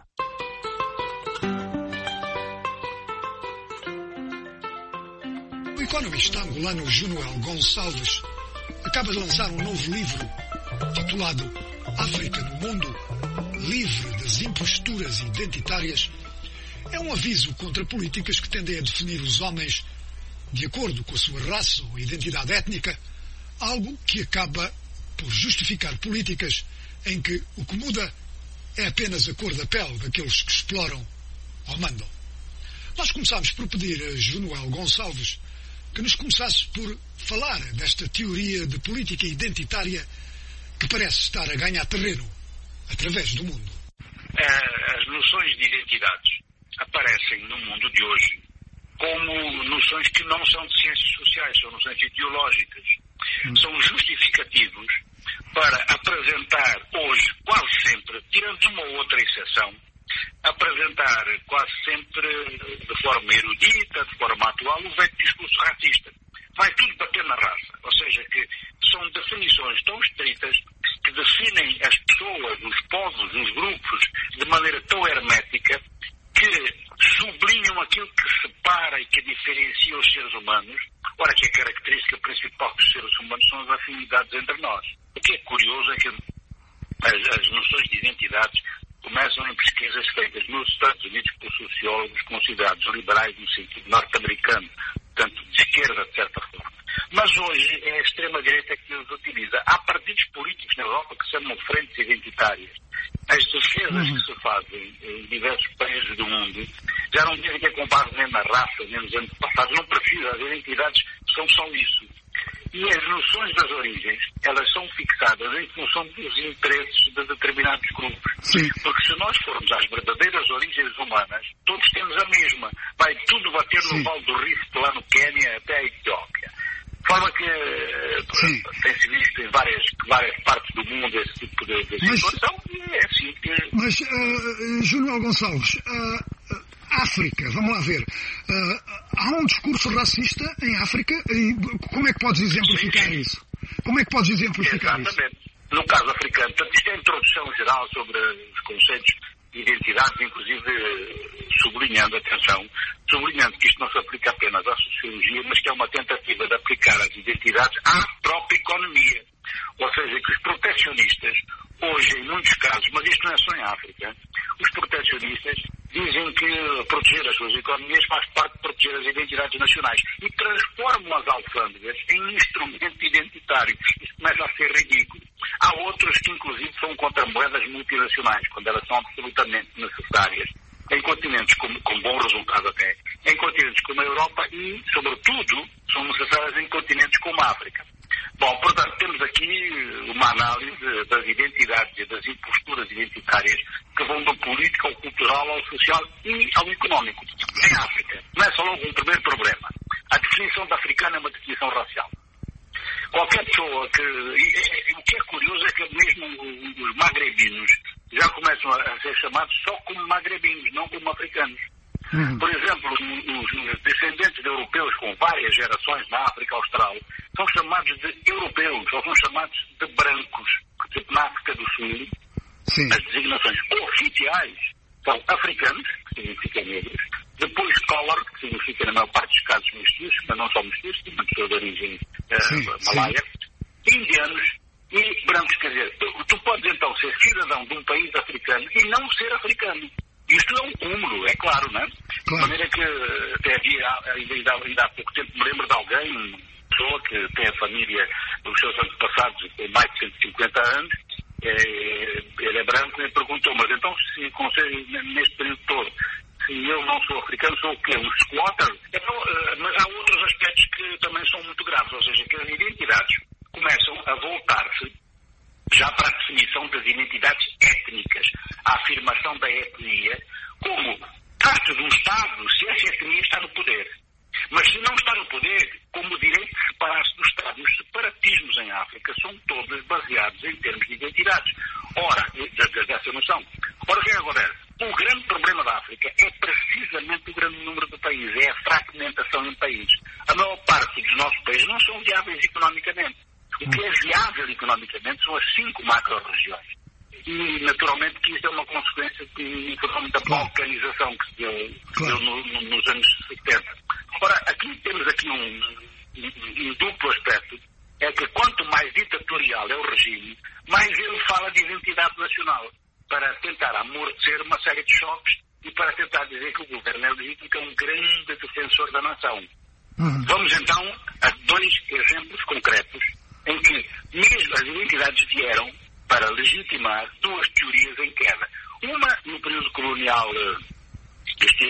O economista angolano João Gonçalves acaba de lançar um novo livro titulado África no Mundo, livre das imposturas identitárias. É um aviso contra políticas que tendem a definir os homens de acordo com a sua raça ou identidade étnica, algo que acaba por justificar políticas em que o que muda é apenas a cor da pele daqueles que exploram ou mandam. Nós começámos por pedir a João Gonçalves que nos começasse por falar desta teoria de política identitária que parece estar a ganhar terreno através do mundo. As noções de identidades aparecem no mundo de hoje como noções que não são de ciências sociais, são noções ideológicas. hum. são justificativos para apresentar hoje, quase sempre, tirando uma ou outra exceção, apresentar quase sempre de forma erudita, de forma atual, o velho discurso racista. Vai tudo bater na raça. Ou seja, que são definições tão estritas que definem as pessoas, os povos, os grupos, de maneira tão hermética que sublinham aquilo que separa e que diferencia os seres humanos. Ora, que a característica principal dos seres humanos são as afinidades entre nós. O que é curioso é que as, as noções de identidades começam em pesquisas feitas nos Estados Unidos por sociólogos considerados liberais no sentido norte-americano, portanto de esquerda, de certa forma. Mas hoje é a extrema-direita que os utiliza. Há partidos políticos na Europa que se chamam frentes identitárias. As defesas uhum. que se fazem em diversos países do mundo já não dizem que é com base nem na raça, nem nos antepassados. Não precisa, as identidades são só isso. E as noções das origens, elas são fixadas em função dos interesses de determinados grupos. Sim. Porque se nós formos às verdadeiras origens humanas, todos temos a mesma. Vai tudo bater Sim. no Vale do Rift, lá no Quênia, até a Etiópia. De forma que tem-se visto em várias, várias partes do mundo esse tipo de, de mas, situação, e é assim que... Mas, uh, Júnior Gonçalves, uh, uh, África, vamos lá ver, uh, há um discurso racista em África, e como é que podes exemplificar sim, sim. isso? Como é que podes exemplificar Exatamente. isso? No caso africano, portanto, isto é a introdução geral sobre os conceitos de identidades, inclusive sublinhando, atenção, sublinhando que isto não se aplica apenas à sociologia, mas que é uma tentativa de aplicar as identidades à própria economia. Ou seja, que os protecionistas, hoje, em muitos casos, mas isto não é só em África, os protecionistas dizem que proteger as suas economias faz parte de proteger as identidades nacionais e transformam as alfândegas em instrumento identitário. Isso começa a ser ridículo. Há outros que, inclusive, são contra moedas multinacionais, quando elas são absolutamente necessárias, em continentes com, com bom resultado até, em continentes como a Europa e, sobretudo, são necessárias em continentes como a África. Bom, portanto, temos aqui uma análise das identidades e das imposturas identitárias que vão do político ao cultural, ao social e ao económico. Em África, começa logo um primeiro problema. A definição de africano é uma definição racial. Qualquer pessoa que... E, e, o que é curioso é que mesmo os magrebinos já começam a ser chamados só como magrebinos, não como africanos. Uhum. Por exemplo, os descendentes de europeus com várias gerações na África Austral são chamados de europeus, ou são chamados de brancos. Tipo, na África do Sul, Sim. as designações oficiais são africanos, que significa negros, depois color, que significa, na maior parte dos casos, mestiços, mas não só mestiços, uma pessoa de origem uh, malaia, sim. indianos e brancos. Quer dizer, tu, tu podes então ser cidadão de um país africano e não ser africano. Isto é um cúmulo, é claro, não é? Claro. De maneira que até havia, ainda, ainda há pouco tempo, me lembro de alguém, uma pessoa que tem a família, os seus antepassados com mais de cento e cinquenta anos, é, ele é branco e perguntou, mas então se consegue neste período todo, se eu não sou africano, sou o quê? Um squatter? Então, mas há outros aspectos que também são muito graves, ou seja, que as identidades começam a voltar-se já para a definição das identidades étnicas, a afirmação da etnia como parte do Estado, se essa etnia está no poder. Mas se não está no poder, como o direito de separar-se do Estado. Os separatismos em África são todos baseados em termos de identidades. Ora, dessa noção. Ora, o que acontece? O grande problema da África é precisamente o grande número de países, é a fragmentação em países. A maior parte dos nossos países não são viáveis economicamente. O que é viável economicamente são as cinco macro-regiões. E, naturalmente, que isso é uma consequência de um fenómeno da balcanização que se deu, claro. deu no, no, nos anos setenta. Ora, aqui temos aqui um, um, um duplo aspecto. É que quanto mais ditatorial é o regime, mais ele fala de identidade nacional, para tentar amortecer uma série de choques e para tentar dizer que o governo é legítimo, que é um grande defensor da nação. Uhum. Vamos, então, a dois exemplos concretos em que mesmo as identidades vieram para legitimar duas teorias em queda. Uma, no período colonial, este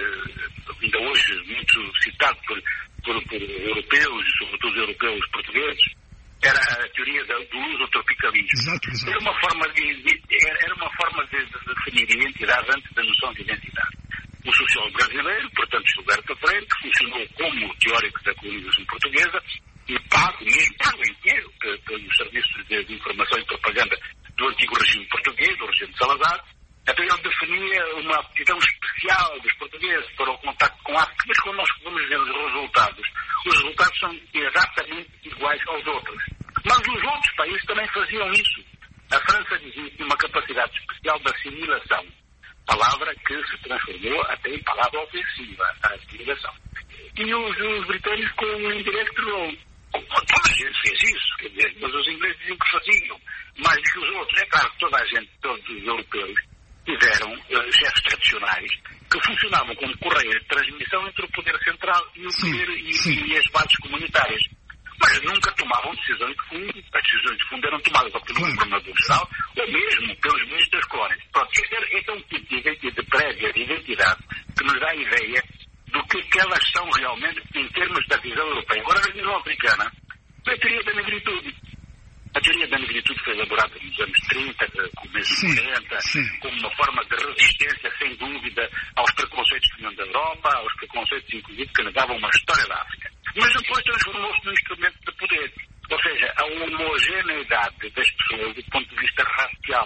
é ainda hoje muito citado por, por, por europeus, e sobretudo europeus portugueses, era a teoria do lusotropicalismo. Exato, exato. Era uma forma de, de, era uma forma de, de definir identidade antes da noção de identidade. O sociólogo brasileiro, portanto Gilberto Freire, que funcionou como teórico da colonização portuguesa, e pago, mesmo pago em dinheiro, pelos serviços de, de informação e propaganda do antigo regime português, do regime de Salazar. Então ele definia uma aptidão especial dos portugueses para o contacto com a África, mas quando nós vamos ver os resultados, os resultados são exatamente iguais aos outros. Mas os outros países também faziam isso. A França dizia que tinha uma capacidade especial de assimilação, palavra que se transformou até em palavra ofensiva, a assimilação. E os, os britânicos com um indirect role. Toda a gente fez isso, quer dizer, mas os ingleses diziam que faziam mais do que os outros. É claro que toda a gente, todos os europeus, tiveram uh, chefes tradicionais que funcionavam como correia de transmissão entre o poder central e o poder sim, e, e as bases comunitárias. Mas nunca tomavam decisões de fundo. As decisões de fundo eram tomadas ou pelo claro. governador-geral ou mesmo pelos ministros das colónias. Pronto, este é, este é um tipo de, identidade, de prévia de identidade que nos dá a ideia do que, que elas são realmente em termos da visão europeia. Agora, a visão africana, a teoria da negritude. A teoria da negritude foi elaborada nos anos trinta, começo dos quarenta, como uma forma de resistência, sem dúvida, aos preconceitos que vinham da Europa, aos preconceitos, inclusive, que negavam uma história da África. Mas depois transformou-se num instrumento de poder. Ou seja, a homogeneidade das pessoas do ponto de vista racial.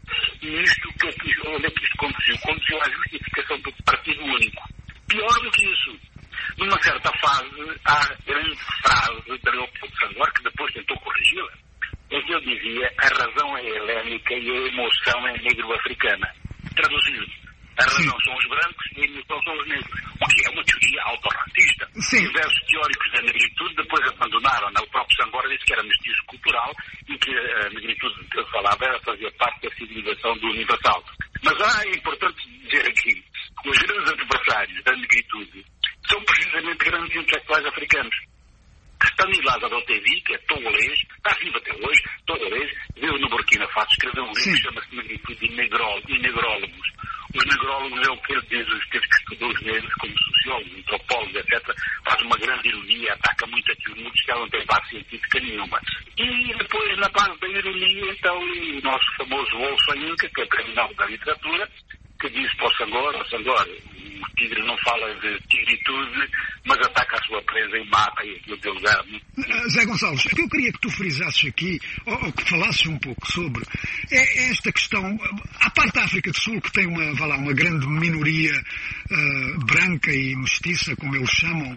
E isto, que é que, onde é que isto conduziu? Conduziu à justificação do partido único. Pior do que isso, numa certa fase, há a grande frase de Leopoldo Senghor, que depois tentou corrigi-la, em que ele dizia: a razão é helénica e a emoção é negro-africana. Traduzido, a razão são os brancos e a emoção são os negros. O que é uma teoria autorracista. Diversos teóricos da negritude depois abandonaram. O próprio Senghor disse que era mestiço cultural e que a negritude que ele falava era, fazia parte da civilização do universal. Mas ah, é importante dizer aqui, os grandes adversários da negritude são precisamente grandes intelectuais africanos. Stanislas Adottevi, que é togolês, está vivo até hoje, togolês, veio no Burkina Faso, escreveu um livro que chama-se Negritude e Negrólogos. Os negrólogos é o que ele diz, os que estudam os negros como sociólogos, antropólogos, etcétera, faz uma grande ironia, ataca muito aqui os mundos que ela não tem base científica nenhuma. E depois, na base da ironia, então, o nosso famoso Wolfgang Inca, que é o criminal da literatura, que disse para o Senghor: o Senghor, o tigre não fala de tigritude, mas ataca a sua presa e mata, e aquilo deu lugar. Zé Gonçalves, o que eu queria que tu frisasses aqui, ou, ou que falasses um pouco sobre, é esta questão, a parte da África do Sul, que tem uma, vá lá, uma grande minoria uh, branca e mestiça, como eles chamam,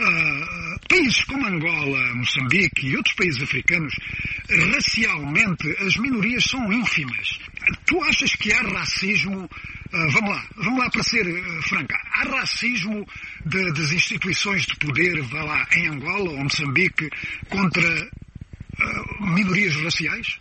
uh, países como Angola, Moçambique e outros países africanos, racialmente as minorias são ínfimas. Tu achas que há racismo? Uh, vamos lá, vamos lá para ser uh, franca. Há racismo de, das instituições de poder, vá lá, em Angola ou Moçambique, contra uh, minorias raciais?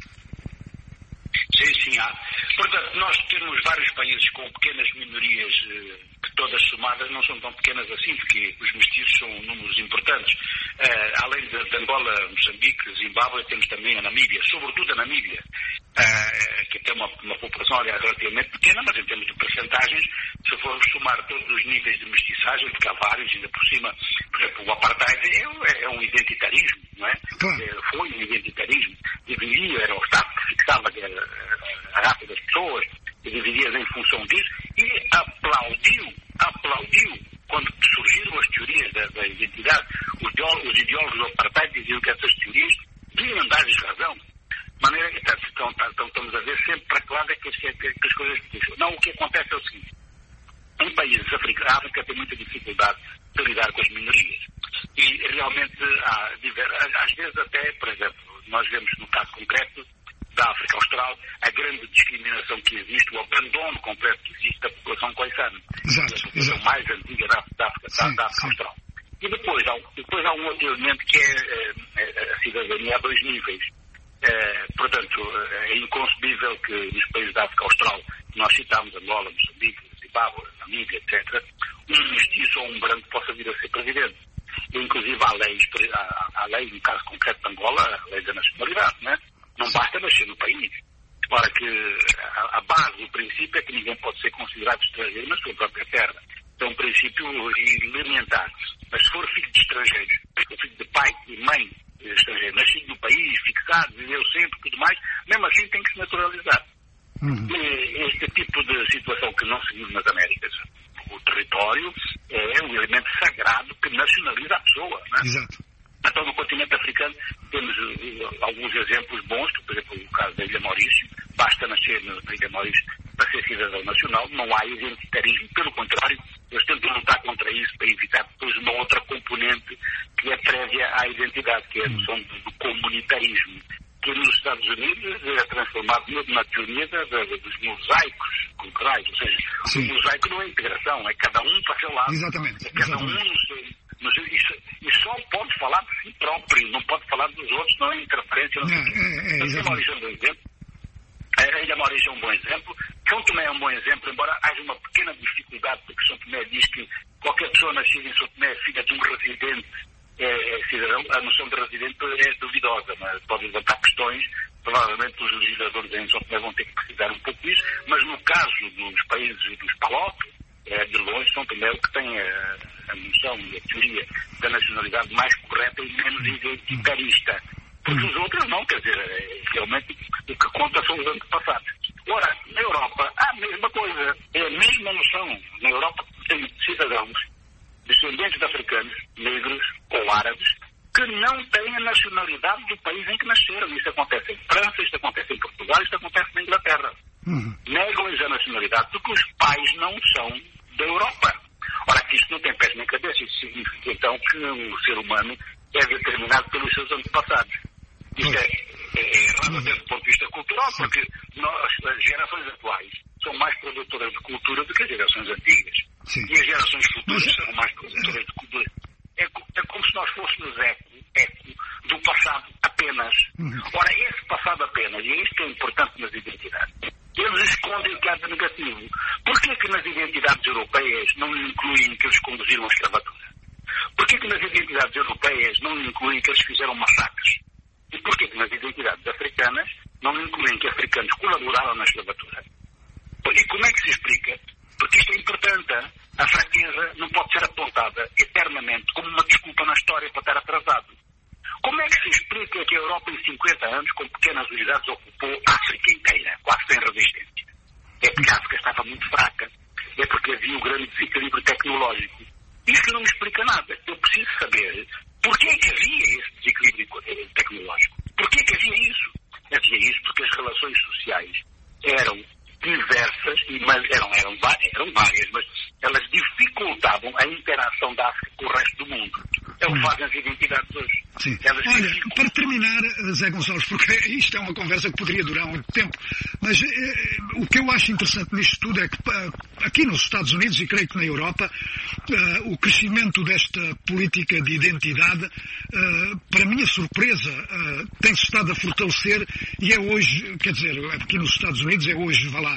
Sim, sim, há. Portanto, nós temos vários países com pequenas minorias uh, que todas somadas não são tão pequenas assim, porque os mestiços são números importantes. Uh, além de, de Angola, Moçambique, Zimbábue, temos também a Namíbia, sobretudo a Namíbia, uh, que tem uma, uma população, aliás, relativamente pequena, mas em termos de percentagens, se formos somar todos os níveis de mestiçagem, porque há vários, ainda por cima, por exemplo, o apartheid é, é um identitarismo, não é? Claro. É, foi um identitarismo, dividia, era o Estado que fixava a, a raça das pessoas, e dividia em função disso, e aplaudiu, aplaudiu, quando surgiram as teorias da, da identidade, os ideólogos, os ideólogos do apartheid diziam que essas teorias deviam dar-lhes razão. De maneira que então, então, estamos a ver sempre para que lado é que, que, que as coisas dizem. Não, o que acontece é o seguinte: em países africanos, a África tem muita dificuldade de lidar com as minorias. E realmente, há, às vezes até, por exemplo, nós vemos no caso concreto da África Austral, a grande discriminação que existe, o abandono completo que existe da população coisana, a população mais antiga da, da África, sim, da África Austral. E depois há, depois há um outro elemento que é, é a cidadania a dois níveis. É, portanto, é inconcebível que nos países da África Austral, que nós citamos, Angola, Moçambique, Zimbábue, Namíbia, etcétera, um mestiço ou um branco possa vir a ser presidente. E, inclusive, há leis, há, há lei, no caso concreto de Angola, a lei da nacionalidade, não é? Não basta nascer no país. Ora que a, a base, o princípio é que ninguém pode ser considerado estrangeiro na sua própria terra. É um princípio elementar. Mas se for filho de estrangeiros, se for filho de pai e mãe estrangeiro, nascido no país, fixado, viveu sempre, tudo mais, mesmo assim tem que se naturalizar. Uhum. E este tipo de situação que não se vive nas Américas, o território é um elemento sagrado que nacionaliza a pessoa, não é? Exato. Então, no continente africano, temos uh, alguns exemplos bons, por exemplo, o caso da Ilha Maurício. Basta nascer na Ilha Maurício para ser cidadão nacional, não há identitarismo, pelo contrário, eles tentam lutar contra isso para evitar depois uma outra componente que é prévia à identidade, que é a noção do comunitarismo, que nos Estados Unidos é transformado na teoria da, da, dos mosaicos culturais, ou seja, Sim. o mosaico não é integração, é cada um para seu lado. Exatamente. É cada exatamente. um no seu... E só pode falar de si próprio, não pode falar dos outros, não é interferência. Não, é, é, é, Maurício é um bom exemplo. A Ilha Maurício é um bom exemplo. São Tomé é um bom exemplo, embora haja uma pequena dificuldade, porque São Tomé diz que qualquer pessoa nascida em São Tomé é filha de um residente, é, é cidadão. A noção de residente é duvidosa, mas pode levantar questões. Provavelmente os legisladores em São Tomé vão ter que precisar um pouco disso, mas no caso dos países dos P A L O P, é, de longe São Tomé é o que tem a, a noção e a teoria da nacionalidade mais correta e menos identitarista. Porque os outros não, quer dizer, realmente o que conta são os antepassados. Ora, na Europa há a mesma coisa, é a mesma noção. Na Europa tem cidadãos descendentes de africanos, negros ou árabes, que não têm a nacionalidade do país em que nasceram. Isso acontece em França, isso acontece em Portugal, isso acontece na Inglaterra. Uhum. Negam-lhes a nacionalidade porque os pais não são da Europa. Ora, isto não tem pés nem cabeça. Isso significa, então, que o ser humano é determinado pelos seus antepassados. Isto é, é errado desde o ponto de vista cultural, porque nós, as gerações atuais são mais produtoras de cultura do que as gerações antigas. Sim. E as gerações futuras Mas... são mais produtoras de cultura. É, é como se nós fôssemos eco, eco do passado apenas. Uhum. Ora, esse passado apenas, e é isto que é importante nas identidades, eles escondem o lado negativo. Porquê que nas identidades europeias não incluem que eles conduziram a escravatura? Porquê que nas identidades europeias não incluem que eles fizeram massacres? E porquê que nas identidades africanas não incluem que africanos colaboraram na escravatura? E como é que se explica? Porque isto é importante. A fraqueza não pode ser apontada eternamente como uma desculpa na história para estar atrasado. Como é que se explica que a Europa em cinquenta anos, com pequenas unidades, ocupou a África inteira, quase sem resistência? É porque a África estava muito fraca. É porque havia um grande desequilíbrio tecnológico. Isto não me explica nada. Eu preciso saber porquê é que havia esse desequilíbrio tecnológico. Porquê é que havia isso? Havia isso porque as relações sociais eram diversas, mas eram, eram, eram várias, mas elas dificultavam a interação da África com o resto do mundo. É o que fazem as identidades hoje. Sim. Olha, para terminar, Zé Gonçalves, porque isto é uma conversa que poderia durar muito tempo, mas eh, o que eu acho interessante nisto tudo é que aqui nos Estados Unidos, e creio que na Europa, eh, o crescimento desta política de identidade, eh, para minha surpresa, eh, tem-se estado a fortalecer e é hoje, quer dizer, aqui nos Estados Unidos é hoje, vá lá,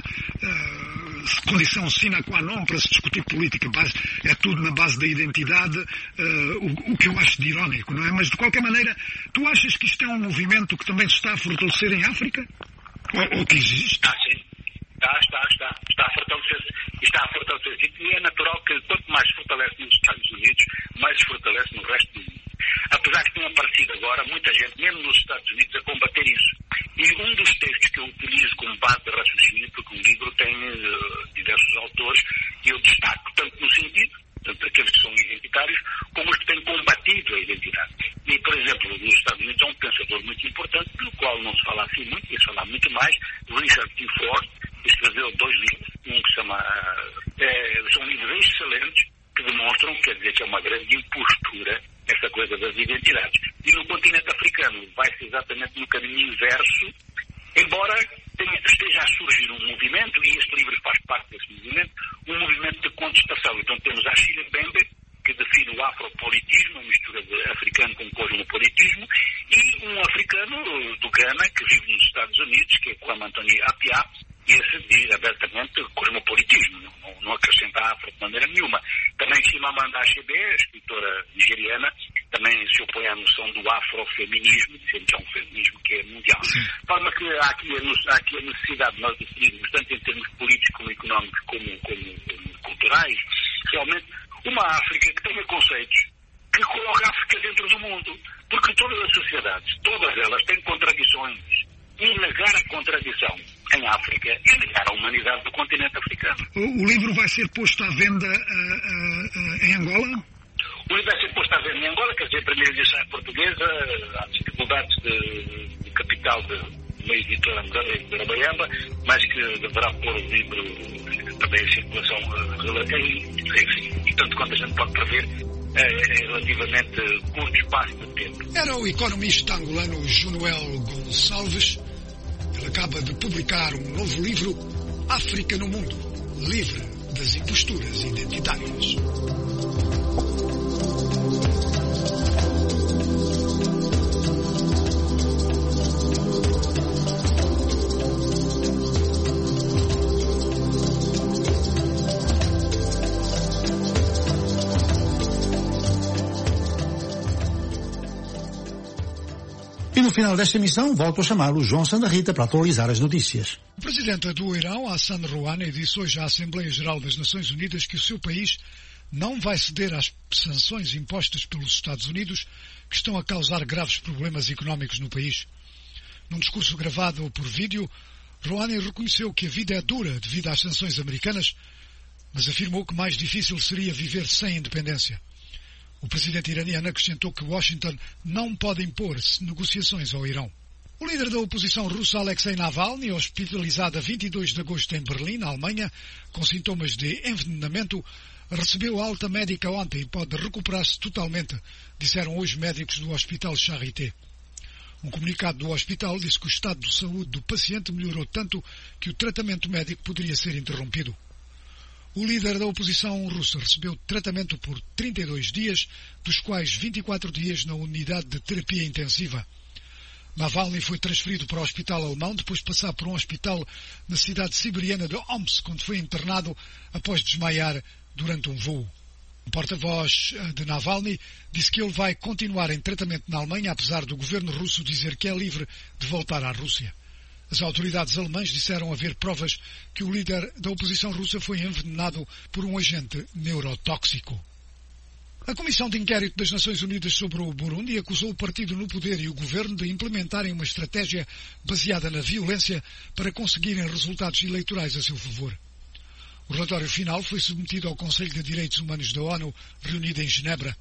uh, condição sine qua non para se discutir política, base, é tudo na base da identidade, uh, o, o que eu acho de irónico, não é? Mas de qualquer maneira, tu achas que isto é um movimento que também se está a fortalecer em África? Ou, ou que existe? Ah, sim. Está, está, está. Está a fortalecer-se. Está a fortalecer-se. E é natural que quanto mais se fortalece nos Estados Unidos, mais se fortalece no resto do mundo. Apesar que tem aparecido agora muita gente, mesmo nos Estados Unidos, a combater isso. E um dos textos que eu utilizo como base de raciocínio, porque o livro tem uh, diversos autores, e eu destaco tanto no sentido, tanto aqueles que são identitários, como os que têm combatido a identidade. E, por exemplo, nos Estados Unidos há um pensador muito importante, do qual não se fala assim muito, e se fala muito mais, Richard T. Ford, escreveu dois livros, um que se chama, é, são livros excelentes, que demonstram, quer dizer, que é uma grande impostura essa coisa das identidades. E no continente africano vai-se exatamente no caminho inverso, embora tenha, esteja a surgir um movimento, e este livro faz parte desse movimento, um movimento de contestação. Então temos a Achille Mbembe, que define o afropolitismo, a mistura de africano com cosmopolitismo, e um africano do Ghana, que vive nos Estados Unidos, que é Kwame Anthony Appiah, e esse diz abertamente cosmopolitismo, não, não acrescenta afro de maneira nenhuma. Também Chimamanda Achebe, a escritora nigeriana, também se opõe à noção do afrofeminismo, dizendo que é um feminismo que é mundial. De forma que há aqui, a, há aqui a necessidade de nós definirmos, tanto em termos políticos como económicos, como, como, como culturais, realmente uma África que tenha conceitos que coloque a África dentro do mundo. Porque todas as sociedades, todas elas têm contradições. E negar a contradição em África é negar a humanidade do continente africano. O, o livro vai ser posto à venda uh, uh, uh, em Angola? O livro vai ser posto à venda em Angola, quer dizer, a primeira edição é portuguesa, há dificuldades de, de capital de uma editora de Arabaiamba, mas que deverá pôr o livro também em circulação relativa, e tanto quanto a gente pode prever, em relativamente curto espaço de tempo. Era o economista angolano Jonuel Gonçalves. Ele acaba de publicar um novo livro, África no Mundo, livre das imposturas identitárias. No final desta emissão, volto a chamar o João Santa Rita para atualizar as notícias. O presidente do Irão, Hassan Rouhani, disse hoje à Assembleia Geral das Nações Unidas que o seu país não vai ceder às sanções impostas pelos Estados Unidos, que estão a causar graves problemas económicos no país. Num discurso gravado por vídeo, Rouhani reconheceu que a vida é dura devido às sanções americanas, mas afirmou que mais difícil seria viver sem independência. O presidente iraniano acrescentou que Washington não pode impor negociações ao Irão. O líder da oposição russa, Alexei Navalny, hospitalizado a vinte e dois de agosto em Berlim, na Alemanha, com sintomas de envenenamento, recebeu alta médica ontem e pode recuperar-se totalmente, disseram hoje médicos do Hospital Charité. Um comunicado do hospital disse que o estado de saúde do paciente melhorou tanto que o tratamento médico poderia ser interrompido. O líder da oposição russa recebeu tratamento por trinta e dois dias, dos quais vinte e quatro dias na unidade de terapia intensiva. Navalny foi transferido para o hospital alemão depois de passar por um hospital na cidade siberiana de Omsk, onde foi internado após desmaiar durante um voo. O porta-voz de Navalny disse que ele vai continuar em tratamento na Alemanha, apesar do governo russo dizer que é livre de voltar à Rússia. As autoridades alemãs disseram haver provas que o líder da oposição russa foi envenenado por um agente neurotóxico. A Comissão de Inquérito das Nações Unidas sobre o Burundi acusou o partido no poder e o governo de implementarem uma estratégia baseada na violência para conseguirem resultados eleitorais a seu favor. O relatório final foi submetido ao Conselho de Direitos Humanos da ONU, reunido em Genebra.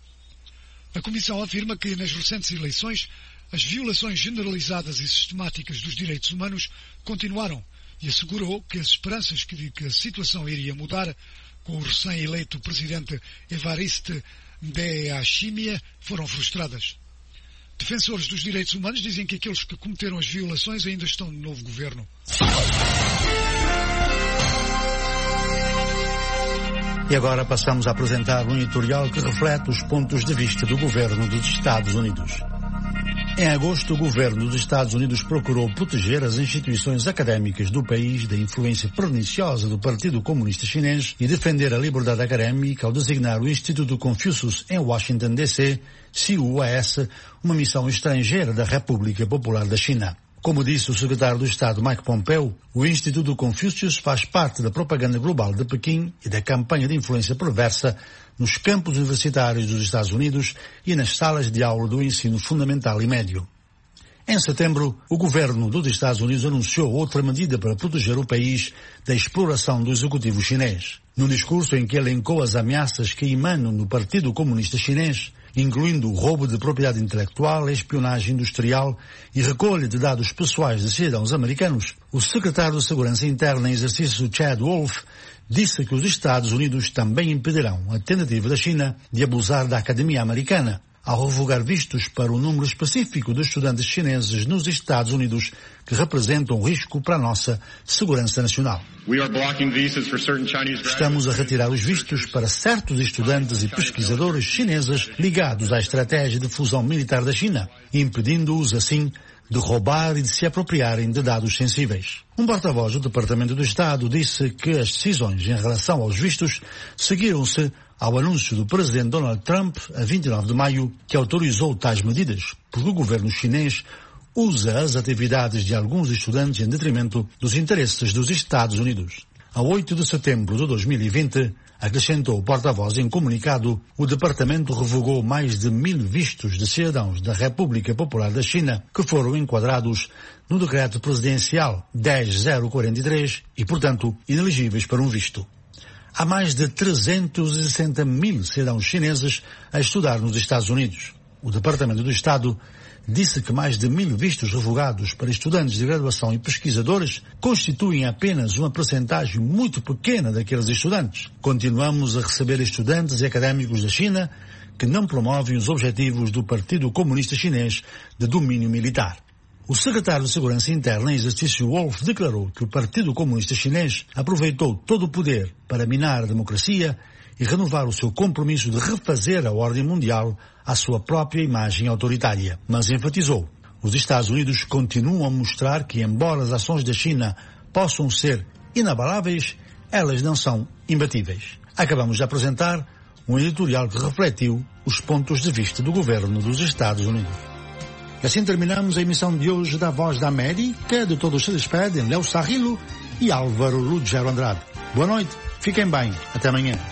A Comissão afirma que nas recentes eleições as violações generalizadas e sistemáticas dos direitos humanos continuaram e assegurou que as esperanças de que a situação iria mudar com o recém-eleito presidente Evariste Ndayishimiye foram frustradas. Defensores dos direitos humanos dizem que aqueles que cometeram as violações ainda estão no novo governo. E agora passamos a apresentar um editorial que reflete os pontos de vista do governo dos Estados Unidos. Em agosto, o governo dos Estados Unidos procurou proteger as instituições académicas do país da influência perniciosa do Partido Comunista Chinês e defender a liberdade académica ao designar o Instituto Confucius em Washington, D C, C U A S, uma missão estrangeira da República Popular da China. Como disse o secretário do Estado Mike Pompeo, o Instituto Confucius faz parte da propaganda global de Pequim e da campanha de influência perversa nos campos universitários dos Estados Unidos e nas salas de aula do ensino fundamental e médio. Em setembro, o governo dos Estados Unidos anunciou outra medida para proteger o país da exploração do executivo chinês. No discurso em que elencou as ameaças que emanam do Partido Comunista Chinês, incluindo o roubo de propriedade intelectual, espionagem industrial e recolha de dados pessoais de cidadãos americanos, o secretário de Segurança Interna em exercício Chad Wolf disse que os Estados Unidos também impedirão a tentativa da China de abusar da academia americana, ao revogar vistos para o número específico de estudantes chineses nos Estados Unidos que representam um risco para a nossa segurança nacional. Estamos a retirar os vistos para certos estudantes e pesquisadores chineses ligados à estratégia de fusão militar da China, impedindo-os assim de roubar e de se apropriarem de dados sensíveis. Um porta-voz do Departamento do Estado disse que as decisões em relação aos vistos seguiram-se ao anúncio do presidente Donald Trump, a vinte e nove de maio, que autorizou tais medidas, porque o governo chinês usa as atividades de alguns estudantes em detrimento dos interesses dos Estados Unidos. A oito de setembro de dois mil e vinte, acrescentou o porta-voz em comunicado, o departamento revogou mais de mil vistos de cidadãos da República Popular da China que foram enquadrados no decreto presidencial dez mil quarenta e três e, portanto, inelegíveis para um visto. há mais de trezentos e sessenta mil cidadãos chineses a estudar nos Estados Unidos. O Departamento do Estado disse que mais de mil vistos revogados para estudantes de graduação e pesquisadores constituem apenas uma percentagem muito pequena daqueles estudantes. Continuamos a receber estudantes e académicos da China que não promovem os objetivos do Partido Comunista Chinês de domínio militar. O secretário de Segurança Interna em exercício Wolf declarou que o Partido Comunista Chinês aproveitou todo o poder para minar a democracia e renovar o seu compromisso de refazer a ordem mundial à sua própria imagem autoritária. Mas enfatizou, os Estados Unidos continuam a mostrar que, embora as ações da China possam ser inabaláveis, elas não são imbatíveis. Acabamos de apresentar um editorial que refletiu os pontos de vista do governo dos Estados Unidos. E assim terminamos a emissão de hoje da Voz da América. De todos se despedem Léo Sarrilo e Álvaro Lugero Andrade. Boa noite, fiquem bem, até amanhã.